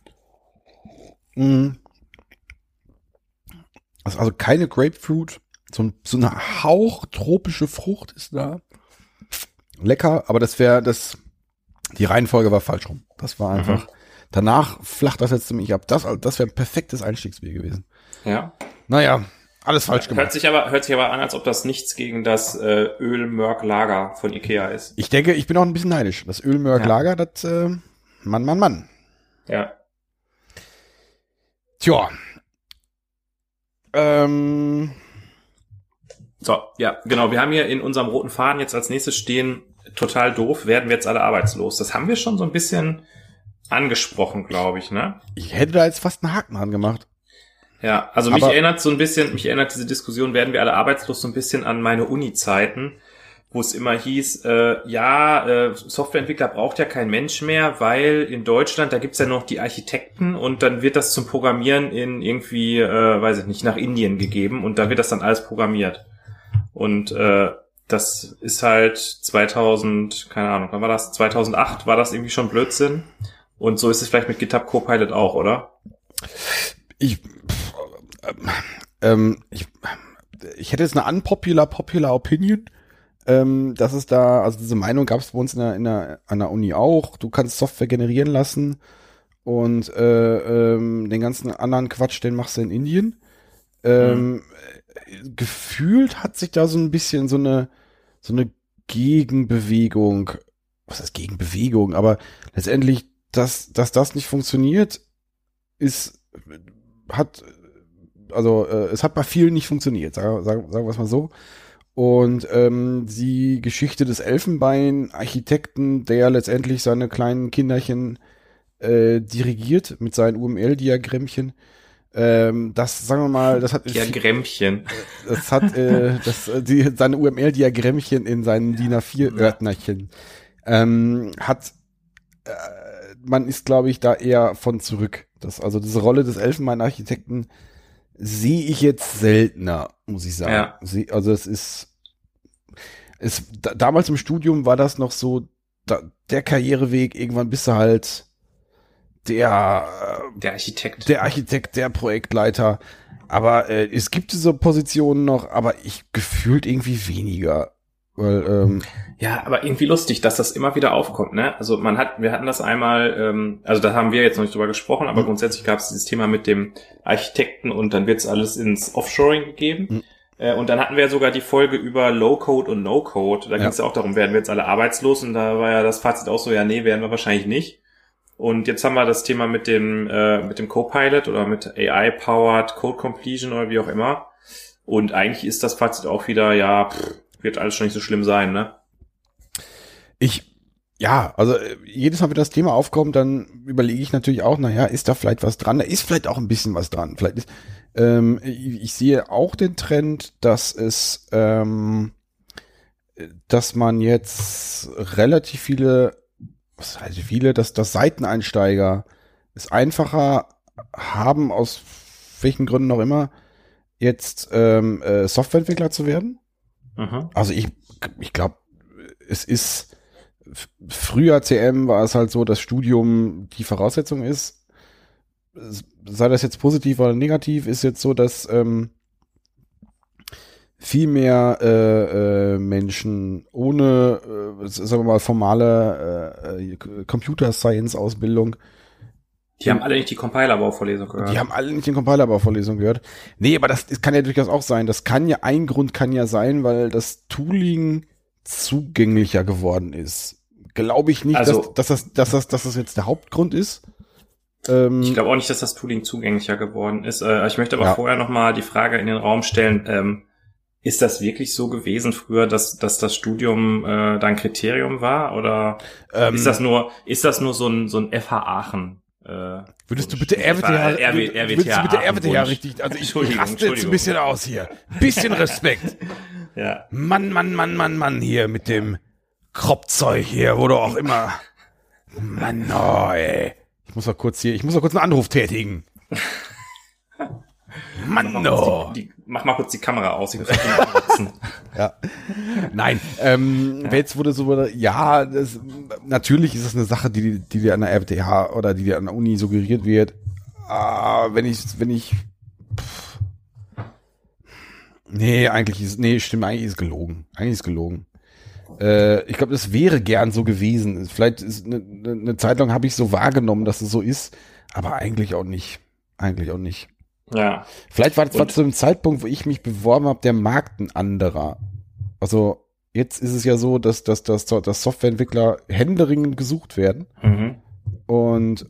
Also keine Grapefruit, so eine hauchtropische Frucht ist da. Lecker, aber die Reihenfolge war falsch rum. Das war einfach, danach flacht das jetzt ziemlich ab. Das wäre ein perfektes Einstiegsbier gewesen. Ja. Naja, alles falsch gemacht. Hört sich aber an, als ob das nichts gegen das Öl-Mörk-Lager von Ikea ist. Ich denke, ich bin auch ein bisschen neidisch. Das Öl-Mörk-Lager, das, Mann. Ja. Tja. So, ja, genau. Wir haben hier in unserem roten Faden jetzt als nächstes stehen, total doof, werden wir jetzt alle arbeitslos. Das haben wir schon so ein bisschen angesprochen, glaube ich, ne? Ich hätte da jetzt fast einen Haken dran gemacht. Ja, also mich erinnert diese Diskussion, werden wir alle arbeitslos, so ein bisschen an meine Uni-Zeiten, wo es immer hieß, Softwareentwickler braucht ja kein Mensch mehr, weil in Deutschland, da gibt's ja noch die Architekten und dann wird das zum Programmieren in irgendwie, weiß ich nicht, nach Indien gegeben und da wird das dann alles programmiert. Und das ist halt 2000, keine Ahnung, wann war das? 2008 war das irgendwie schon Blödsinn. Und so ist es vielleicht mit GitHub Copilot auch, oder? Ich hätte jetzt eine popular Opinion. Dass es da, also diese Meinung gab es bei uns an der Uni auch. Du kannst Software generieren lassen und den ganzen anderen Quatsch, den machst du in Indien. Gefühlt hat sich da so ein bisschen so eine Gegenbewegung, was heißt Gegenbewegung, aber letztendlich, dass das nicht funktioniert, es hat bei vielen nicht funktioniert, sagen wir es mal so. Und die Geschichte des Elfenbein-Architekten, der letztendlich seine kleinen Kinderchen dirigiert mit seinen UML-Diagrammchen, das, sagen wir mal, das hat Diagrammchen. Das hat seine UML-Diagrammchen in seinen DIN A4-Ordnerchen man ist, glaube ich, da eher von zurück. Also diese Rolle des Elfenbein-Architekten sehe ich jetzt seltener, muss ich sagen. Ja. Also es damals im Studium war das noch so der Karriereweg, irgendwann bist du halt der Architekt, der Projektleiter. Aber es gibt diese Positionen noch, aber ich gefühlt irgendwie weniger. Weil, ja, aber irgendwie lustig, dass das immer wieder aufkommt, ne? Also wir hatten das einmal, also da haben wir jetzt noch nicht drüber gesprochen, aber grundsätzlich gab es dieses Thema mit dem Architekten und dann wird's alles ins Offshoring gegeben. Und dann hatten wir ja sogar die Folge über Low-Code und No-Code. Da ging es ja auch darum, werden wir jetzt alle arbeitslos? Und da war ja das Fazit auch so, ja, nee, werden wir wahrscheinlich nicht. Und jetzt haben wir das Thema mit dem Copilot oder mit AI-powered Code Completion oder wie auch immer. Und eigentlich ist das Fazit auch wieder, ja, wird alles schon nicht so schlimm sein, ne? Also jedes Mal, wenn das Thema aufkommt, dann überlege ich natürlich auch, ist da vielleicht was dran? Da ist vielleicht auch ein bisschen was dran. Vielleicht ist, ich sehe auch den Trend, dass man jetzt relativ viele, dass Seiteneinsteiger es einfacher haben, aus welchen Gründen auch immer, jetzt Softwareentwickler zu werden. Mhm. Also ich glaube, es ist früher CM war es halt so, dass Studium die Voraussetzung ist. Sei das jetzt positiv oder negativ, ist jetzt so, dass viel mehr Menschen ohne, sagen wir mal, formale Computer Science Ausbildung. Die haben alle nicht die Compilerbauvorlesung gehört. Nee, aber das kann ja durchaus auch sein. Ein Grund kann ja sein, weil das Tooling zugänglicher geworden ist. Glaube ich nicht, also, dass das jetzt der Hauptgrund ist. Ich glaube auch nicht, dass das Tooling zugänglicher geworden ist. Ich möchte aber vorher nochmal die Frage in den Raum stellen, ist das wirklich so gewesen früher, dass das Studium da ein Kriterium war? Oder ist das nur so ein FH Aachen? Würdest du bitte RWTH richtig, also ich raste jetzt ein bisschen aus hier. Bisschen Respekt. Ja. Mann, hier mit dem Kropfzeug hier, wo du auch immer. Mann, ey. Ich muss mal kurz einen Anruf tätigen. Mann, mach mal kurz die Kamera aus, ich muss auf den anrufen. Ja. Nein, jetzt wurde natürlich ist es eine Sache, die dir an der RWTH oder die dir an der Uni suggeriert wird. Eigentlich ist es gelogen. Ich glaube, das wäre gern so gewesen. Vielleicht ist eine Zeit lang habe ich so wahrgenommen, dass es so ist, aber eigentlich auch nicht. Ja. Vielleicht war das zu dem Zeitpunkt, wo ich mich beworben habe, der Markt ein anderer. Also jetzt ist es ja so, dass Softwareentwickler händeringend gesucht werden. Mhm. Und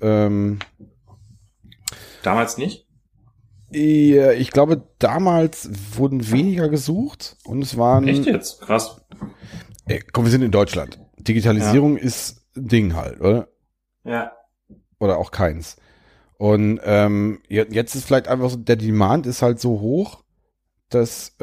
damals nicht? Ich glaube, damals wurden weniger gesucht und es waren... Echt jetzt? Krass. Komm, wir sind in Deutschland. Digitalisierung ist ein Ding halt, oder? Ja. oder auch keins. Und jetzt ist vielleicht einfach so, der Demand ist halt so hoch, dass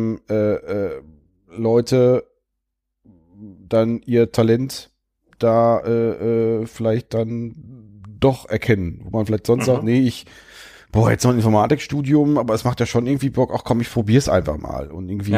Leute dann ihr Talent da vielleicht dann doch erkennen, wo man vielleicht sonst sagt, nee, jetzt noch ein Informatikstudium, aber es macht ja schon irgendwie Bock, ach komm, ich probier's einfach mal und irgendwie,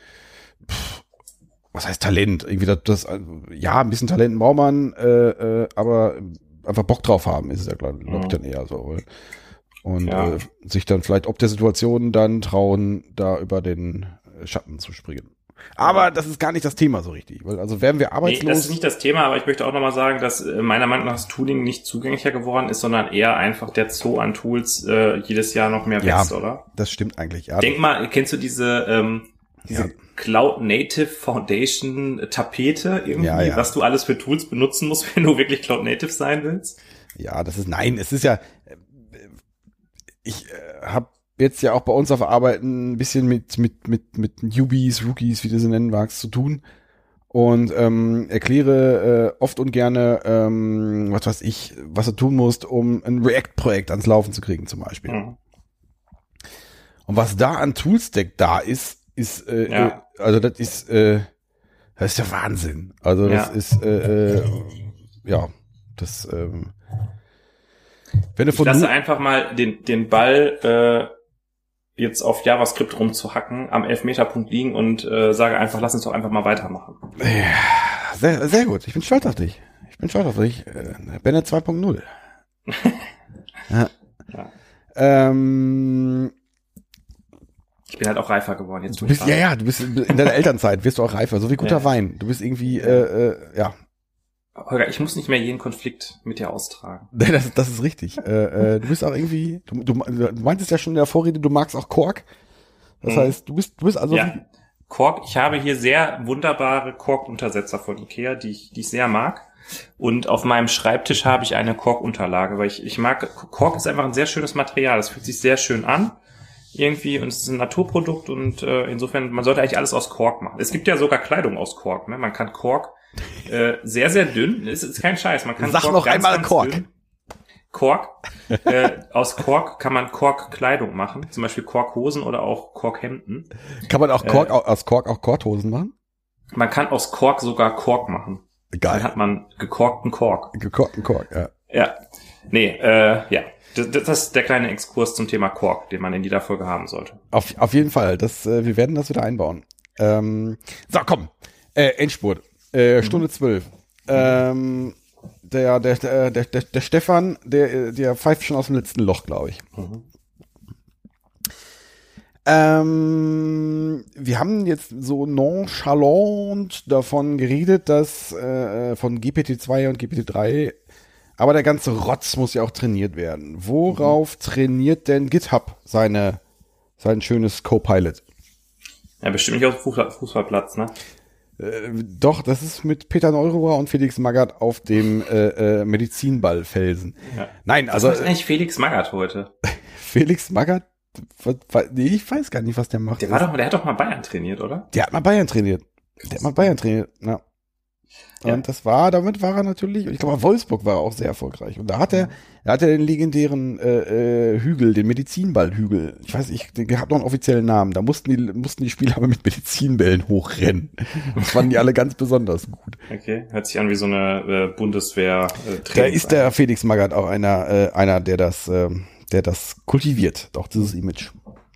was heißt Talent? Irgendwie ein bisschen Talent braucht man, aber einfach Bock drauf haben, ist es ja, glaube ich, dann eher so. Und sich dann vielleicht ob der Situation dann trauen, da über den Schatten zu springen. Aber das ist gar nicht das Thema so richtig, weil also werden wir arbeitslos. Nee, das ist nicht das Thema, aber ich möchte auch nochmal sagen, dass meiner Meinung nach das Tooling nicht zugänglicher geworden ist, sondern eher einfach der Zoo an Tools jedes Jahr noch mehr wächst, oder? Das stimmt eigentlich, ja. Denk mal, kennst du diese Cloud Native Foundation Tapete irgendwie, was du alles für Tools benutzen musst, wenn du wirklich Cloud Native sein willst? Ja, es ist ja, ich habe jetzt ja auch bei uns auf Arbeit ein bisschen mit Newbies, Rookies, wie du sie nennen magst, zu tun und erkläre oft und gerne, was weiß ich, was du tun musst, um ein React-Projekt ans Laufen zu kriegen zum Beispiel. Mhm. Und was da an Toolstack da ist also das ist der Wahnsinn. Also das ist wenn du ich lasse einfach mal den Ball jetzt auf JavaScript rumzuhacken am Elfmeterpunkt liegen und sage einfach, lass uns doch einfach mal weitermachen. Ja, sehr, sehr gut. Ich bin stolz auf dich. Bennett 2.0. Ich bin halt auch reifer geworden jetzt. Du bist in deiner Elternzeit wirst du auch reifer, so wie guter Wein. Du bist irgendwie, Holger, ich muss nicht mehr jeden Konflikt mit dir austragen. Das ist richtig. Du bist auch irgendwie, du meintest ja schon in der Vorrede, du magst auch Kork. Das heißt, du bist also... Ja, Kork, ich habe hier sehr wunderbare Kork-Untersetzer von Ikea, die ich sehr mag. Und auf meinem Schreibtisch habe ich eine Kork-Unterlage, weil ich mag, Kork ist einfach ein sehr schönes Material. Es fühlt sich sehr schön an. Irgendwie, und es ist ein Naturprodukt und insofern, man sollte eigentlich alles aus Kork machen. Es gibt ja sogar Kleidung aus Kork, ne? Man kann Kork sehr, sehr dünn, es ist kein Scheiß, man kann Sag Kork noch einmal Kork. Dünn. Kork. Aus Kork kann man Kork-Kleidung machen, zum Beispiel Korkhosen oder auch Korkhemden. Kann man auch aus Kork auch Korthosen machen? Man kann aus Kork sogar Kork machen. Geil. Dann hat man gekorkten Kork. Gekorkten Kork, ja. Ja. Nee, ja. Das ist der kleine Exkurs zum Thema Kork, den man in jeder Folge haben sollte. Auf jeden Fall. Wir werden das wieder einbauen. So, komm. Endspurt. Stunde 12. Der Stefan, der pfeift schon aus dem letzten Loch, glaube ich. Mhm. Wir haben jetzt so nonchalant davon geredet, dass von GPT-2 und GPT-3, aber der ganze Rotz muss ja auch trainiert werden. Worauf trainiert denn GitHub sein schönes Copilot? Ja, bestimmt nicht auf dem Fußballplatz, ne? Doch, das ist mit Peter Neururer und Felix Magath auf dem Medizinballfelsen. Ja. Nein, also... Was ist eigentlich Felix Magath heute? Felix Magath? Nee, ich weiß gar nicht, was der macht. Der hat doch mal Bayern trainiert, oder? Der hat mal Bayern trainiert, ja. Und damit war er natürlich, ich glaube, Wolfsburg war auch sehr erfolgreich. Und da hat er den legendären Hügel, den Medizinballhügel. Ich weiß nicht, der hat noch einen offiziellen Namen. Da mussten die Spieler aber mit Medizinbällen hochrennen. Das fanden die alle ganz besonders gut. Okay, hört sich an wie so eine Bundeswehr. Da ist der Felix Magath auch einer, der das kultiviert, auch dieses Image.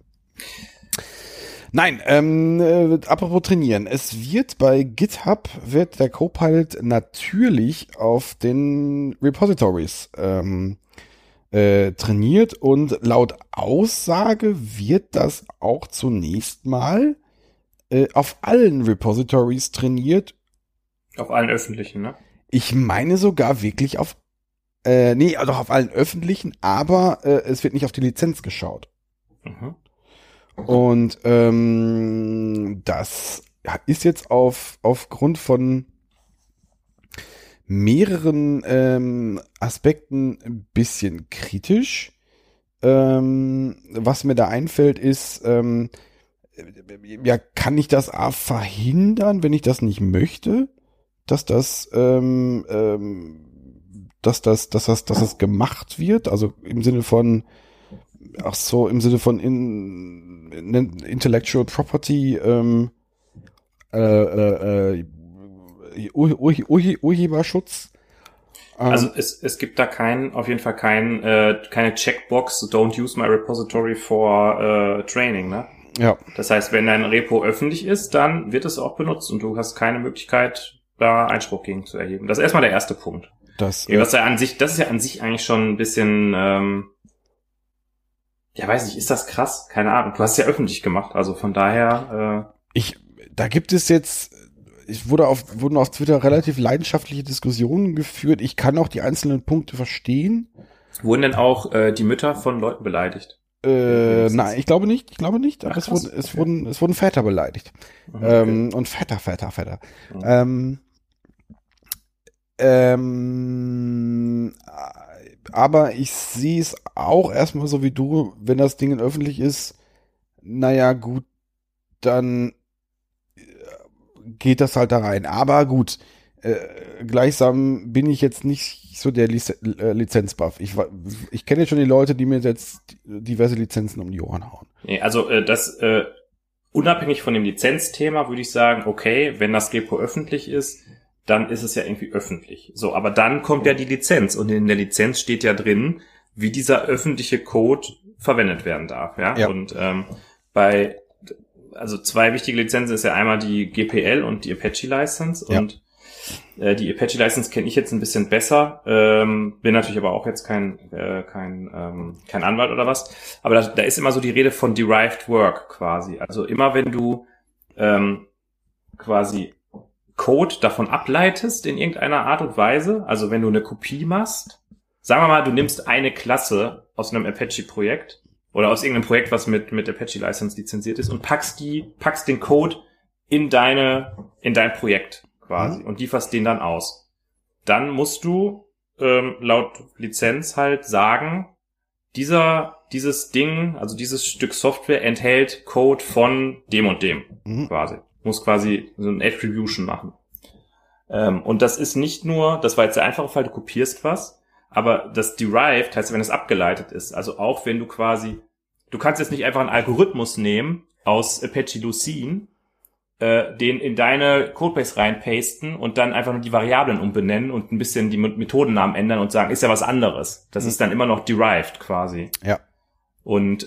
Nein, apropos trainieren. Es wird bei GitHub, der Copilot natürlich auf den Repositories trainiert und laut Aussage wird das auch zunächst mal auf allen Repositories trainiert. Auf allen öffentlichen, ne? Ich meine sogar wirklich auf allen öffentlichen, aber es wird nicht auf die Lizenz geschaut. Mhm. Und das ist jetzt aufgrund von mehreren Aspekten ein bisschen kritisch. Was mir da einfällt ist, kann ich das verhindern, wenn ich das nicht möchte, dass das dass das gemacht wird, also im Sinne von Intellectual Property, Urheberschutz. Also es gibt da auf jeden Fall keine Checkbox, don't use my repository for training, ne? Ja. Das heißt, wenn dein Repo öffentlich ist, dann wird es auch benutzt und du hast keine Möglichkeit, da Einspruch gegen zu erheben. Das ist erstmal der erste Punkt. Das ist ja an sich eigentlich schon ein bisschen, weiß nicht, ist das krass? Keine Ahnung. Du hast es ja öffentlich gemacht, also von daher. Da gibt es jetzt, wurden auf Twitter relativ leidenschaftliche Diskussionen geführt. Ich kann auch die einzelnen Punkte verstehen. Wurden denn auch die Mütter von Leuten beleidigt? Nein, ich glaube nicht. Aber es wurden Väter beleidigt. Okay. Und Väter. Mhm. Aber ich sehe es auch erstmal so wie du, wenn das Ding öffentlich ist, naja gut, dann geht das halt da rein. Aber gut, gleichsam bin ich jetzt nicht so der Lizenzbuff. Ich kenne jetzt schon die Leute, die mir jetzt diverse Lizenzen um die Ohren hauen. Nee, also unabhängig von dem Lizenzthema würde ich sagen, okay, wenn das Repo öffentlich ist, dann ist es ja irgendwie öffentlich. So, aber dann kommt ja die Lizenz und in der Lizenz steht ja drin, wie dieser öffentliche Code verwendet werden darf. Ja? Und also zwei wichtige Lizenzen ist ja einmal die GPL und die Apache License und die Apache License kenne ich jetzt ein bisschen besser, bin natürlich aber auch jetzt kein Anwalt oder was, aber da ist immer so die Rede von Derived Work quasi, also immer wenn du quasi Code davon ableitest in irgendeiner Art und Weise, also wenn du eine Kopie machst, sagen wir mal, du nimmst eine Klasse aus einem Apache-Projekt oder aus irgendeinem Projekt, was mit Apache License lizenziert ist und packst den Code in dein Projekt quasi und lieferst den dann aus. Dann musst du laut Lizenz halt sagen, dieses Ding, also dieses Stück Software enthält Code von dem und dem quasi. Muss quasi so ein Attribution machen. Und das ist nicht nur, das war jetzt der einfache Fall, du kopierst was, aber das Derived heißt, wenn es abgeleitet ist, also auch wenn du kannst jetzt nicht einfach einen Algorithmus nehmen aus Apache Lucene, den in deine Codebase reinpasten und dann einfach nur die Variablen umbenennen und ein bisschen die Methodennamen ändern und sagen, ist ja was anderes. Das ist dann immer noch derived quasi. Ja. Und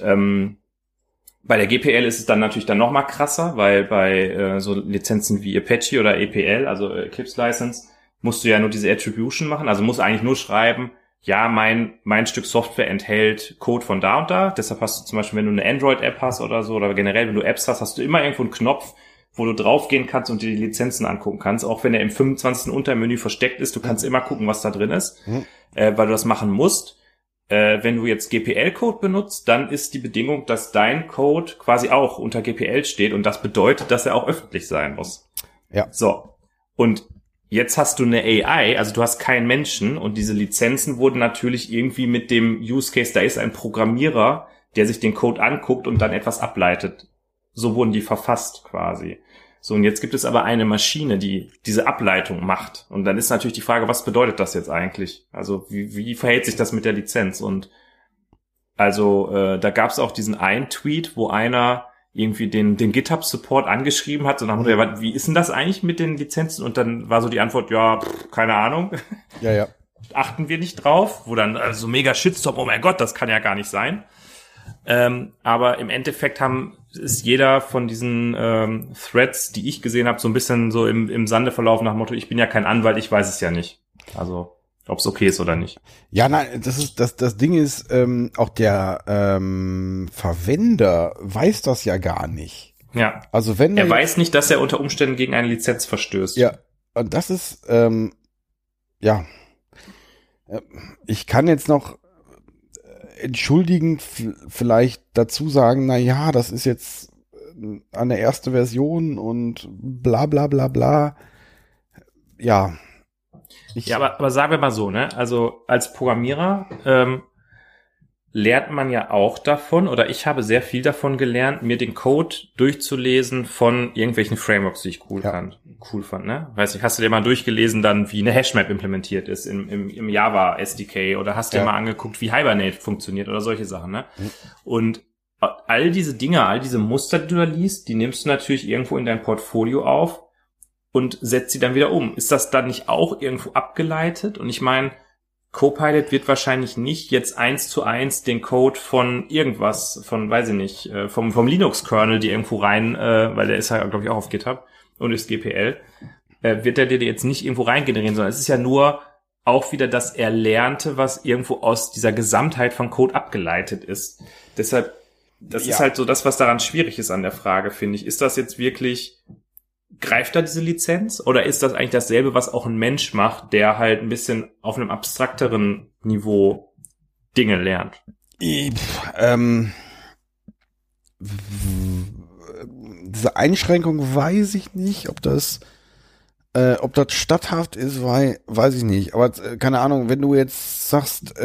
bei der GPL ist es dann natürlich noch mal krasser, weil bei so Lizenzen wie Apache oder EPL, also Eclipse License, musst du ja nur diese Attribution machen. Also musst eigentlich nur schreiben, ja, mein Stück Software enthält Code von da und da. Deshalb hast du zum Beispiel, wenn du eine Android-App hast oder so, oder generell, wenn du Apps hast du immer irgendwo einen Knopf, wo du draufgehen kannst und dir die Lizenzen angucken kannst. Auch wenn er im 25. Untermenü versteckt ist, du kannst immer gucken, was da drin ist, weil du das machen musst. Wenn du jetzt GPL-Code benutzt, dann ist die Bedingung, dass dein Code quasi auch unter GPL steht und das bedeutet, dass er auch öffentlich sein muss. Ja. So. Und jetzt hast du eine AI, also du hast keinen Menschen und diese Lizenzen wurden natürlich irgendwie mit dem Use Case, da ist ein Programmierer, der sich den Code anguckt und dann etwas ableitet. So wurden die verfasst quasi. So, und jetzt gibt es aber eine Maschine, die diese Ableitung macht. Und dann ist natürlich die Frage, was bedeutet das jetzt eigentlich? Also wie verhält sich das mit der Lizenz? Und also da gab es auch diesen einen Tweet, wo einer irgendwie den GitHub-Support angeschrieben hat. Und dann hat wie ist denn das eigentlich mit den Lizenzen? Und dann war so die Antwort, keine Ahnung. Ja. Achten wir nicht drauf. Wo dann so mega Shitstorm, oh mein Gott, das kann ja gar nicht sein. Aber im Endeffekt ist jeder von diesen Threads, die ich gesehen habe, so ein bisschen so im Sande verlaufen nach dem Motto, ich bin ja kein Anwalt, ich weiß es ja nicht. Also, ob es okay ist oder nicht. Ja, nein, das Ding ist, auch der Verwender weiß das ja gar nicht. Ja. Also wenn er weiß nicht, dass er unter Umständen gegen eine Lizenz verstößt. Ja, und das ist, ich kann jetzt noch entschuldigend vielleicht dazu sagen, na ja, das ist jetzt eine erste Version und bla bla bla bla. Ja. Aber sagen wir mal so, ne? Also als Programmierer lernt man ja auch davon, oder ich habe sehr viel davon gelernt, mir den Code durchzulesen von irgendwelchen Frameworks, die ich cool cool fand, ne? Weiß nicht, hast du dir mal durchgelesen dann, wie eine Hashmap implementiert ist im Java SDK oder hast dir mal angeguckt, wie Hibernate funktioniert oder solche Sachen, ne? Und all diese Dinge, all diese Muster, die du da liest, die nimmst du natürlich irgendwo in dein Portfolio auf und setzt sie dann wieder um. Ist das dann nicht auch irgendwo abgeleitet? Und ich meine, Copilot wird wahrscheinlich nicht jetzt 1:1 den Code von irgendwas, von, weiß ich nicht, vom Linux-Kernel, die irgendwo rein, weil der ist ja, glaube ich, auch auf GitHub und ist GPL, wird der dir jetzt nicht irgendwo rein generieren, sondern es ist ja nur auch wieder das Erlernte, was irgendwo aus dieser Gesamtheit von Code abgeleitet ist. Deshalb, das ist halt so das, was daran schwierig ist an der Frage, finde ich. Ist das jetzt wirklich, greift da diese Lizenz? Oder ist das eigentlich dasselbe, was auch ein Mensch macht, der halt ein bisschen auf einem abstrakteren Niveau Dinge lernt? Diese Einschränkung weiß ich nicht, ob das statthaft ist, weiß ich nicht. Aber keine Ahnung, wenn du jetzt sagst,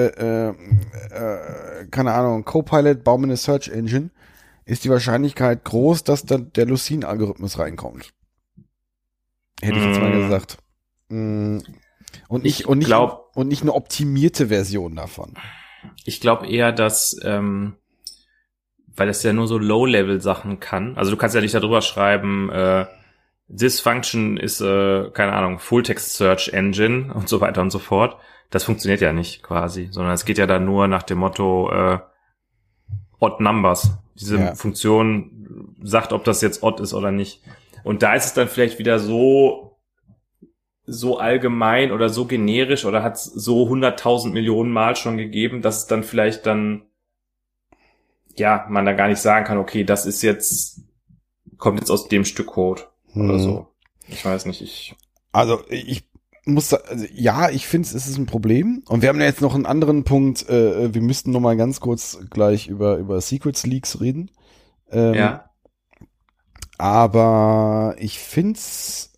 keine Ahnung, Copilot, bau mir eine Search Engine, ist die Wahrscheinlichkeit groß, dass dann der Lucene-Algorithmus reinkommt. Hätte ich jetzt mal gesagt. Und nicht eine optimierte Version davon. Ich glaube eher, dass, weil das ja nur so Low-Level-Sachen kann. Also du kannst ja nicht darüber schreiben, this function is, keine Ahnung, Full-Text-Search Engine und so weiter und so fort. Das funktioniert ja nicht quasi, sondern es geht ja dann nur nach dem Motto Odd Numbers. Diese Funktion sagt, ob das jetzt odd ist oder nicht. Und da ist es dann vielleicht wieder so allgemein oder so generisch oder hat es so 100.000 Millionen Mal schon gegeben, dass es dann vielleicht dann, ja, man da gar nicht sagen kann, okay, das ist jetzt, kommt jetzt aus dem Stück Code oder so. Ich weiß nicht, ich finde, es ist ein Problem. Und wir haben ja jetzt noch einen anderen Punkt, wir müssten noch mal ganz kurz gleich über Secrets Leaks reden. Aber ich find's,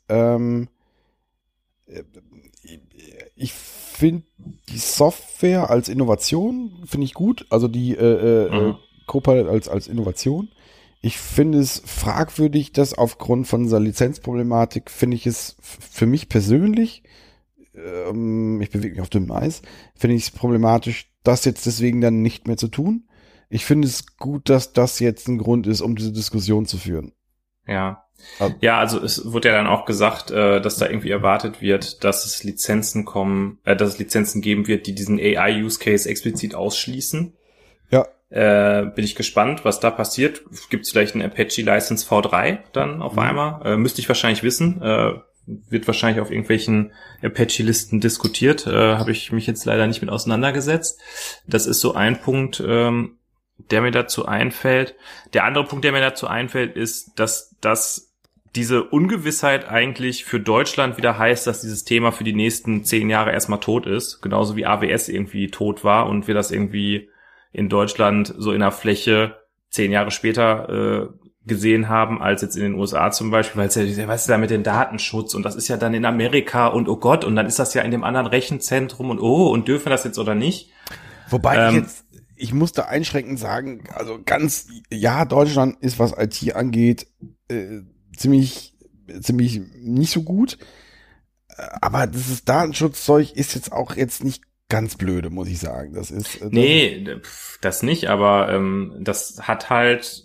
ich finde die Software als Innovation, finde ich gut. Also die Copilot als Innovation. Ich finde es fragwürdig, dass aufgrund von dieser Lizenzproblematik, finde ich es für mich persönlich, ich bewege mich auf dünnem Eis, finde ich es problematisch, das jetzt deswegen dann nicht mehr zu tun. Ich finde es gut, dass das jetzt ein Grund ist, um diese Diskussion zu führen. Ja. Ja, also es wurde ja dann auch gesagt, dass da irgendwie erwartet wird, dass es Lizenzen geben wird, die diesen AI-Use-Case explizit ausschließen. Ja. Bin ich gespannt, was da passiert. Gibt es vielleicht einen Apache License V3 dann auf einmal? Müsste ich wahrscheinlich wissen. Wird wahrscheinlich auf irgendwelchen Apache-Listen diskutiert. Habe ich mich jetzt leider nicht mit auseinandergesetzt. Das ist so ein Punkt, der mir dazu einfällt. Der andere Punkt, der mir dazu einfällt, ist, dass diese Ungewissheit eigentlich für Deutschland wieder heißt, dass dieses Thema für die nächsten 10 Jahre erstmal tot ist. Genauso wie AWS irgendwie tot war und wir das irgendwie in Deutschland so in der Fläche 10 Jahre später gesehen haben, als jetzt in den USA zum Beispiel, weil es ja, weißt du, da mit dem Datenschutz und das ist ja dann in Amerika und oh Gott, und dann ist das ja in dem anderen Rechenzentrum und dürfen wir das jetzt oder nicht? Wobei ich muss da einschränkend sagen, also Deutschland ist, was IT angeht, ziemlich nicht so gut, aber dieses Datenschutzzeug ist jetzt auch nicht ganz blöde, muss ich sagen. Nee, das nicht, aber das hat halt,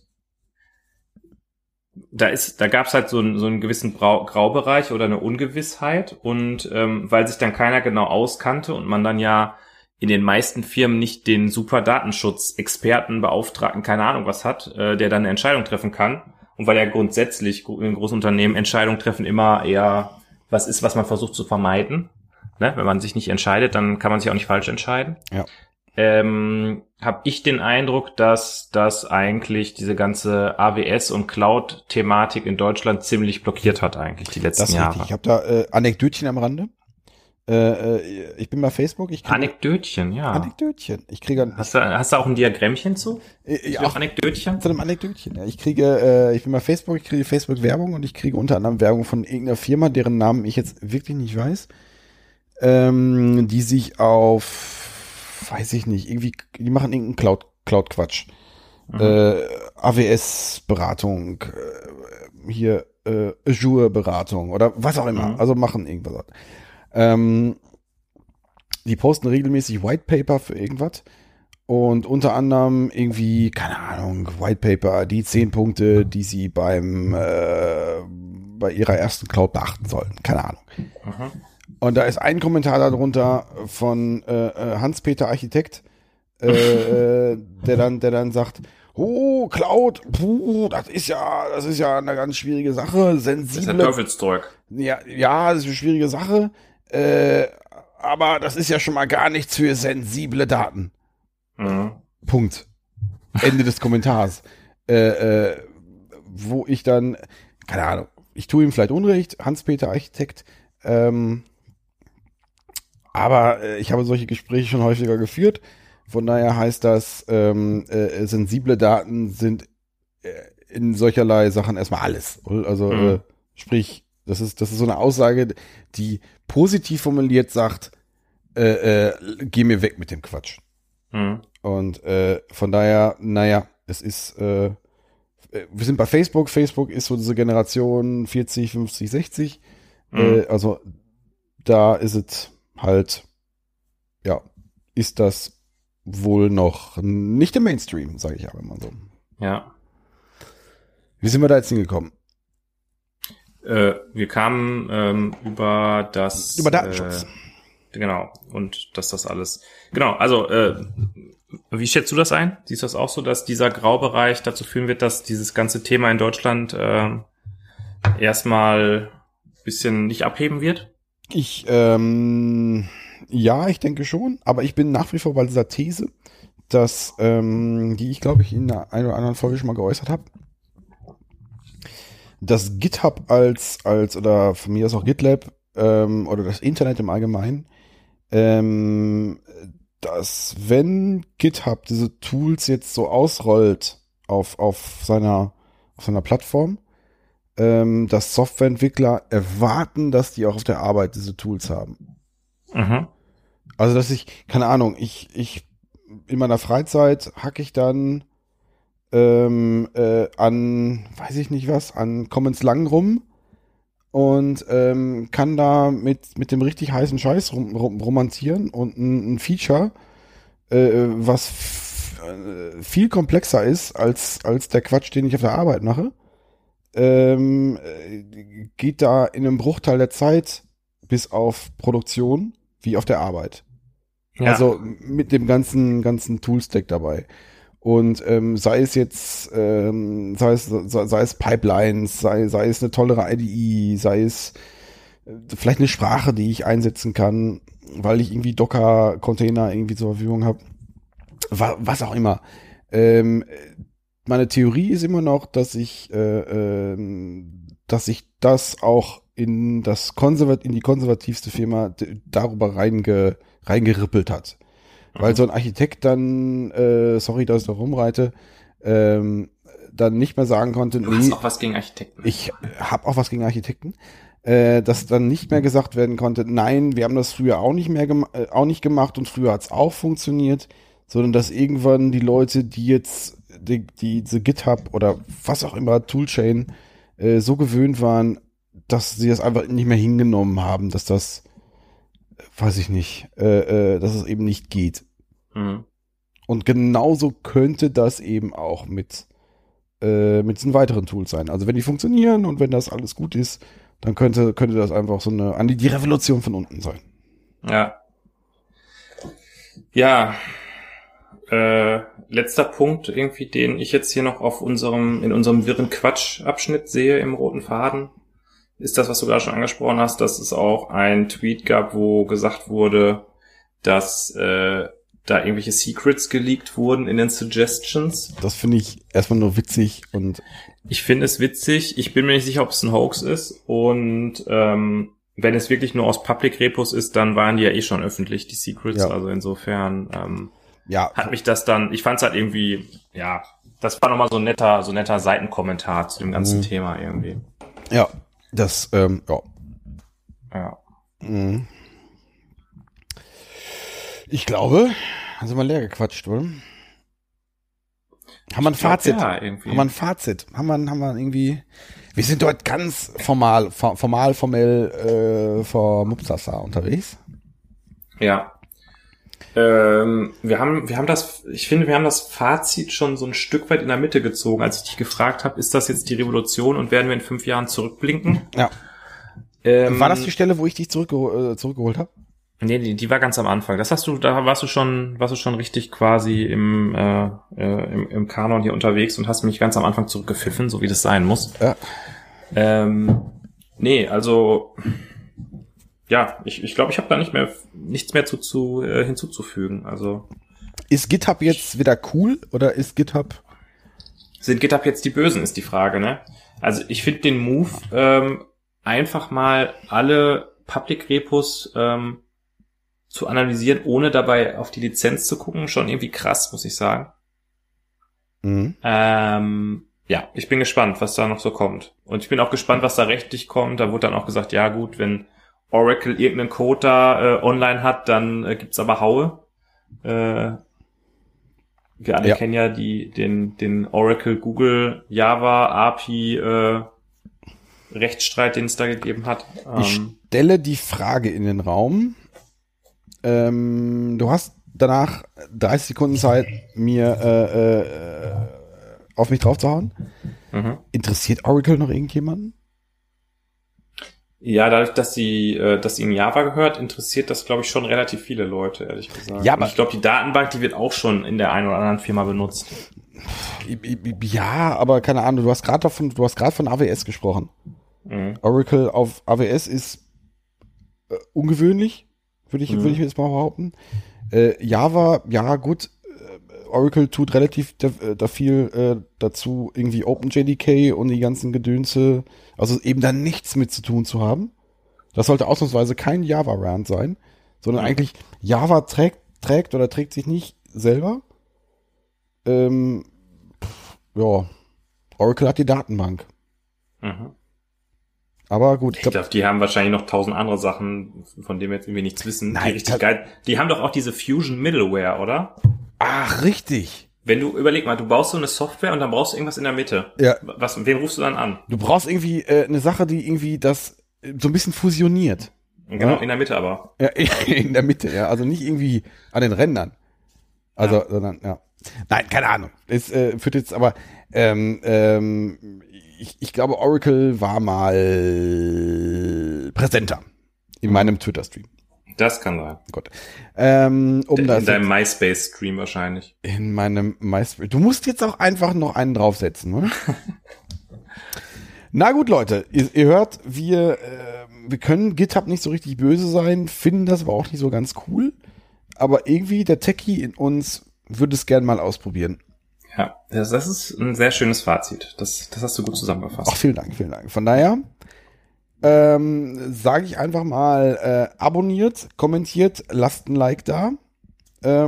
da gab's halt so einen gewissen Graubereich oder eine Ungewissheit und weil sich dann keiner genau auskannte und man dann ja in den meisten Firmen nicht den super Datenschutzexperten, Beauftragten, keine Ahnung was hat, der dann eine Entscheidung treffen kann. Und weil ja grundsätzlich in großen Unternehmen Entscheidungen treffen immer eher was ist, was man versucht zu vermeiden. Ne? Wenn man sich nicht entscheidet, dann kann man sich auch nicht falsch entscheiden. Ja. Habe ich den Eindruck, dass das eigentlich diese ganze AWS- und Cloud-Thematik in Deutschland ziemlich blockiert hat eigentlich die letzten Jahre. Ich habe da Anekdötchen am Rande. Ich bin bei Facebook. Anekdötchen, ja. Anekdötchen. Ich kriege hast du auch ein Diagrammchen zu? Ja, auch Anekdötchen? Zu einem Anekdötchen. Ja. Ich bin bei Facebook, ich kriege Facebook-Werbung und ich kriege unter anderem Werbung von irgendeiner Firma, deren Namen ich jetzt wirklich nicht weiß, die sich auf, weiß ich nicht, irgendwie, die machen irgendeinen Cloud-Quatsch. AWS-Beratung, hier Azure-Beratung oder was auch immer. Also machen irgendwas. Die posten regelmäßig White Paper für irgendwas. Und unter anderem irgendwie, keine Ahnung, White Paper, die 10 Punkte, die sie bei ihrer ersten Cloud beachten sollten. Keine Ahnung. Aha. Und da ist ein Kommentar darunter von Hans-Peter Architekt, der dann sagt, oh, Cloud, das ist ja eine ganz schwierige Sache, sensible. Das ist der Teufelszeug. Ja, das ist eine schwierige Sache, aber das ist ja schon mal gar nichts für sensible Daten. Mhm. Punkt. Ende des Kommentars. Wo ich dann, keine Ahnung, ich tue ihm vielleicht Unrecht, Hans-Peter Architekt, aber ich habe solche Gespräche schon häufiger geführt. Von daher heißt das, sensible Daten sind in solcherlei Sachen erstmal alles. Also sprich, das ist so eine Aussage, die positiv formuliert sagt, geh mir weg mit dem Quatsch. Und von daher, naja, es ist, wir sind bei Facebook. Facebook ist so diese Generation 40, 50, 60. Also da ist es halt, ja, ist das wohl noch nicht im Mainstream, sage ich aber immer so. Ja. Wie sind wir da jetzt hingekommen? Wir kamen über Datenschutz. Genau, und dass das alles. Genau, also wie schätzt du das ein? Siehst du das auch so, dass dieser Graubereich dazu führen wird, dass dieses ganze Thema in Deutschland erstmal ein bisschen nicht abheben wird? Ja, ich denke schon, aber ich bin nach wie vor bei dieser These, dass, die ich glaube ich in einer oder anderen Folge schon mal geäußert habe, dass GitHub als oder von mir aus auch GitLab oder das Internet im Allgemeinen, dass wenn GitHub diese Tools jetzt so ausrollt auf seiner Plattform, dass Softwareentwickler erwarten, dass die auch auf der Arbeit diese Tools haben. Mhm. Also, dass ich, keine Ahnung, ich in meiner Freizeit hacke ich dann an, weiß ich nicht was, an Commons Lang rum und kann da mit dem richtig heißen Scheiß romanzieren und ein Feature, was viel komplexer ist als der Quatsch, den ich auf der Arbeit mache, geht da in einem Bruchteil der Zeit bis auf Produktion wie auf der Arbeit. Ja. Also mit dem ganzen Toolstack dabei. Und sei es jetzt, sei es Pipelines, sei es eine tollere IDE, sei es vielleicht eine Sprache, die ich einsetzen kann, weil ich irgendwie Docker-Container irgendwie zur Verfügung habe. Was auch immer. Meine Theorie ist immer noch, dass ich das auch in die konservativste Firma darüber reingerippelt hat. Weil so ein Architekt dann, sorry, dass ich da rumreite, dann nicht mehr sagen konnte, Du hast auch was gegen Architekten. Ich habe auch was gegen Architekten, dass dann nicht mehr gesagt werden konnte, nein, wir haben das früher auch nicht gemacht und früher hat's auch funktioniert, sondern dass irgendwann die Leute, die jetzt diese GitHub oder was auch immer, Toolchain, so gewöhnt waren, dass sie das einfach nicht mehr hingenommen haben, dass das, weiß ich nicht, dass es eben nicht geht. Mhm. Und genauso könnte das eben auch mit diesen weiteren Tools sein. Also wenn die funktionieren und wenn das alles gut ist, dann könnte das einfach so die Revolution von unten sein. Ja. Ja. Letzter Punkt irgendwie, den ich jetzt hier noch in unserem wirren Quatsch-Abschnitt sehe im roten Faden, ist das, was du gerade schon angesprochen hast, dass es auch ein Tweet gab, wo gesagt wurde, dass da irgendwelche Secrets geleakt wurden in den Suggestions. Das finde ich erstmal nur witzig und ich finde es witzig. Ich bin mir nicht sicher, ob es ein Hoax ist und wenn es wirklich nur aus Public Repos ist, dann waren die ja eh schon öffentlich, die Secrets. Ja. Also insofern hat mich das dann, ich fand es halt irgendwie, ja, das war nochmal so ein netter Seitenkommentar zu dem ganzen Thema irgendwie. Ja, das, ja. Ja. Mhm. Ich glaube, haben sie mal leer gequatscht, oder? Haben wir ein Fazit? Ja, irgendwie. Haben wir ein Fazit? Haben wir irgendwie, wir sind dort ganz formell, vor Mupsasa unterwegs. Ja. Wir haben das Fazit schon so ein Stück weit in der Mitte gezogen, als ich dich gefragt habe, ist das jetzt die Revolution und werden wir in 5 Jahren zurückblinken? Ja. War das die Stelle, wo ich dich zurückgeholt habe? Nee, die war ganz am Anfang. Da warst du schon richtig quasi im Kanon hier unterwegs und hast mich ganz am Anfang zurückgepfiffen, so wie das sein muss. Ja. Nee, also ja, ich glaube, ich habe da nichts mehr hinzuzufügen. Also ist GitHub jetzt wieder cool oder ist GitHub? Sind GitHub jetzt die Bösen, ist die Frage, ne? Also ich finde den Move, einfach mal alle Public Repos zu analysieren, ohne dabei auf die Lizenz zu gucken, schon irgendwie krass, muss ich sagen. Mhm. Ja, ich bin gespannt, was da noch so kommt. Und ich bin auch gespannt, was da rechtlich kommt. Da wurde dann auch gesagt, ja gut, wenn Oracle irgendeinen Code da online hat, dann gibt's aber Haue. Wir alle kennen ja den Oracle Google Java API Rechtsstreit, den es da gegeben hat. Ich stelle die Frage in den Raum. Du hast danach 30 Sekunden Zeit, mir auf mich drauf zu hauen. Mhm. Interessiert Oracle noch irgendjemanden? Ja, dadurch, dass ihnen Java gehört, interessiert das, glaube ich, schon relativ viele Leute, ehrlich gesagt. Ja, aber und ich glaube, die Datenbank, die wird auch schon in der einen oder anderen Firma benutzt. Ja, aber keine Ahnung, du hast gerade von AWS gesprochen. Mhm. Oracle auf AWS ist ungewöhnlich, würde ich jetzt mal behaupten. Java, ja gut, Oracle tut relativ viel dazu, irgendwie OpenJDK und die ganzen Gedönse, also eben da nichts mit zu tun zu haben. Das sollte ausnahmsweise kein Java-Rant sein, sondern eigentlich Java trägt oder trägt sich nicht selber. Ja, Oracle hat die Datenbank. Mhm. Aber gut. Ich glaube, die haben wahrscheinlich noch 1000 andere Sachen, von denen wir jetzt irgendwie nichts wissen. Nein, die richtig geil. Die haben doch auch diese Fusion Middleware, oder? Ach, richtig. Wenn du, überleg mal, du baust so eine Software und dann brauchst du irgendwas in der Mitte. Ja. Wen rufst du dann an? Du brauchst irgendwie eine Sache, die irgendwie das so ein bisschen fusioniert. Genau, ja? In der Mitte aber. Ja, in der Mitte, ja. Also nicht irgendwie an den Rändern. Also, sondern, ja. Nein, keine Ahnung. Es führt jetzt aber, ich glaube, Oracle war mal präsenter in meinem Twitter-Stream. Das kann sein. Gott. In deinem MySpace-Stream wahrscheinlich. In meinem MySpace. Du musst jetzt auch einfach noch einen draufsetzen, oder? Na gut, Leute, ihr hört, wir können GitHub nicht so richtig böse sein, finden das aber auch nicht so ganz cool. Aber irgendwie der Techie in uns würde es gern mal ausprobieren. Ja, das ist ein sehr schönes Fazit. Das hast du gut zusammengefasst. Ach, vielen Dank, vielen Dank. Von daher sage ich einfach mal, abonniert, kommentiert, lasst ein Like da. Ja.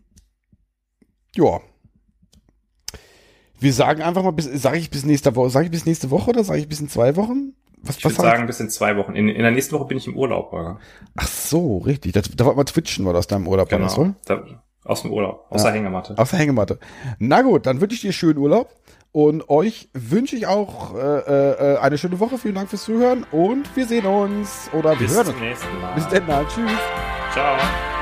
Wir sagen einfach mal, sage ich bis nächste Woche oder sage ich bis in 2 Wochen? Ich würde sagen, bis in 2 Wochen. In der nächsten Woche bin ich im Urlaub, Holger. Ach so, richtig. Da wollte man twitchen, war das da im Urlaub? Genau. War das, oder? Aus dem Urlaub, aus der Hängematte. Aus der Hängematte. Na gut, dann wünsche ich dir schönen Urlaub und euch wünsche ich auch eine schöne Woche. Vielen Dank fürs Zuhören und wir sehen uns oder wir hören uns. Bis zum nächsten Mal. Bis dann, tschüss. Ciao.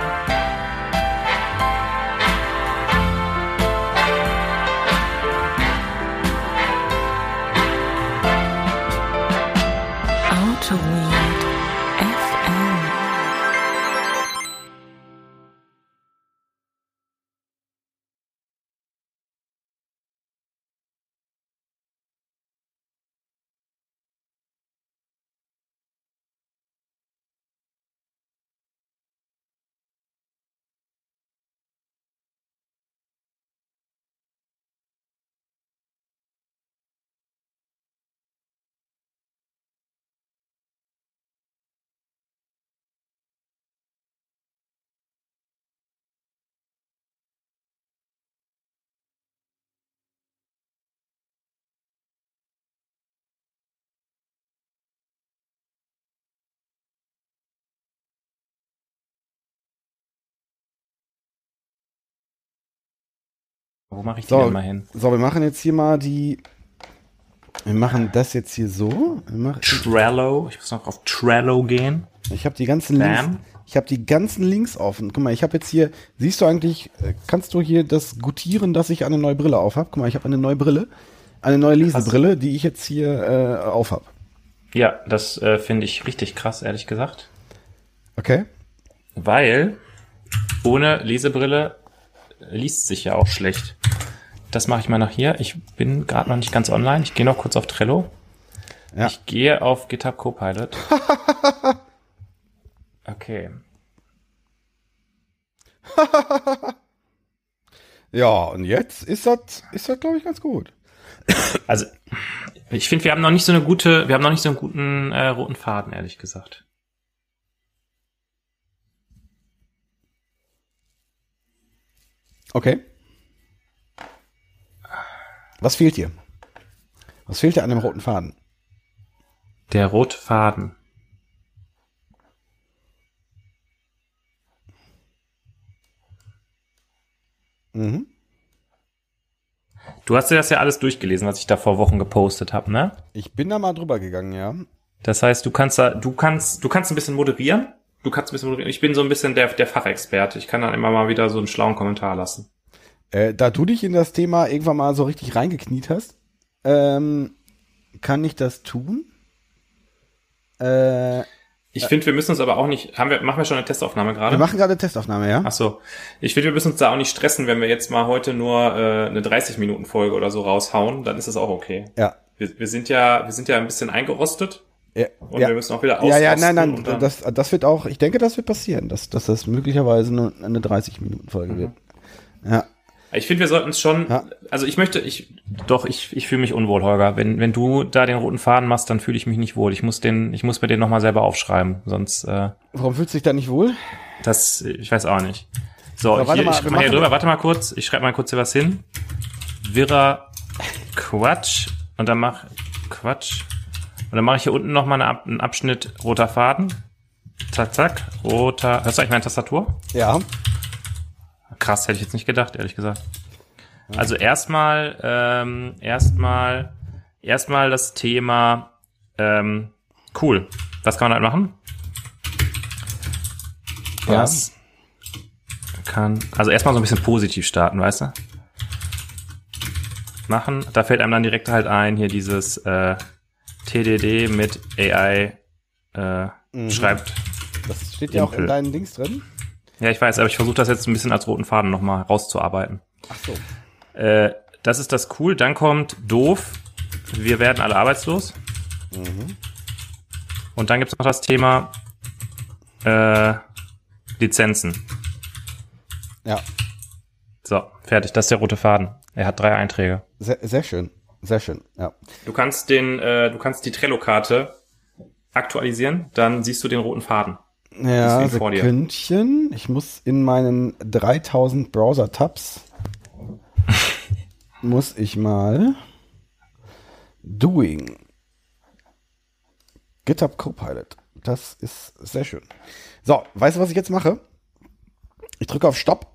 Auto Wo mache ich die denn mal hin? So, wir machen jetzt hier mal wir machen das jetzt hier so. Trello. Ich muss noch auf Trello gehen. Ich habe die ganzen Links offen. Guck mal, ich habe jetzt hier, siehst du eigentlich, kannst du hier das gutieren, dass ich eine neue Brille auf habe? Guck mal, ich habe eine neue Brille, eine neue Lesebrille, die ich jetzt hier auf habe. Ja, das finde ich richtig krass, ehrlich gesagt. Okay. Weil ohne Lesebrille liest sich ja auch schlecht. Das mache ich mal nach hier. Ich bin gerade noch nicht ganz online. Ich gehe noch kurz auf Trello. Ja. Ich gehe auf GitHub Copilot. Okay. Ja, und jetzt ist das, glaube ich, ganz gut. Also, ich finde, wir haben noch nicht so einen guten roten Faden, ehrlich gesagt. Okay. Was fehlt dir? Was fehlt dir an dem roten Faden? Der rote Faden. Mhm. Du hast dir das ja alles durchgelesen, was ich da vor Wochen gepostet habe, ne? Ich bin da mal drüber gegangen, ja. Das heißt, du kannst ein bisschen moderieren. Ich bin so ein bisschen der Fachexperte. Ich kann dann immer mal wieder so einen schlauen Kommentar lassen. Da du dich in das Thema irgendwann mal so richtig reingekniet hast, kann ich das tun? Ich finde, wir müssen uns aber auch nicht, machen wir schon eine Testaufnahme gerade? Wir machen gerade eine Testaufnahme, ja. Ach so. Ich finde, wir müssen uns da auch nicht stressen, wenn wir jetzt mal heute nur eine 30-Minuten-Folge oder so raushauen, dann ist das auch okay. Ja. Wir sind ja ein bisschen eingerostet. Ja, und wir müssen auch wieder ausrasten. Ja, nein, das wird auch, ich denke, das wird passieren, dass das möglicherweise nur eine 30-Minuten-Folge wird. Ja. Ich finde, wir sollten es schon, also ich fühle mich unwohl, Holger. Wenn du da den roten Faden machst, dann fühle ich mich nicht wohl. Ich muss mir den nochmal selber aufschreiben, sonst. Warum fühlst du dich da nicht wohl? Ich weiß auch nicht. So, ich schreibe mal hier drüber, warte mal kurz, ich schreibe mal kurz hier was hin. Wirrer Quatsch. Und dann mache ich hier unten nochmal einen Abschnitt roter Faden. Zack, zack, roter, hörst du eigentlich meine Tastatur? Ja. Krass, hätte ich jetzt nicht gedacht, ehrlich gesagt. Also erstmal das Thema cool. Was kann man halt machen? Also erstmal so ein bisschen positiv starten, weißt du? Machen. Da fällt einem dann direkt halt ein, hier dieses TDD mit AI schreibt. Das steht ja auch in deinen Links drin. Ja, ich weiß, aber ich versuche das jetzt ein bisschen als roten Faden nochmal rauszuarbeiten. Ach so. Das ist das cool. Dann kommt doof. Wir werden alle arbeitslos. Mhm. Und dann gibt es noch das Thema Lizenzen. Ja. So, fertig. Das ist der rote Faden. Er hat 3 Einträge. Sehr schön. Sehr schön, ja. Du kannst die Trello-Karte aktualisieren, dann siehst du den roten Faden. Ja, Sekündchen. Ich muss in meinen 3000 Browser-Tabs muss ich mal Doing GitHub Copilot. Das ist sehr schön. So, weißt du, was ich jetzt mache? Ich drücke auf Stopp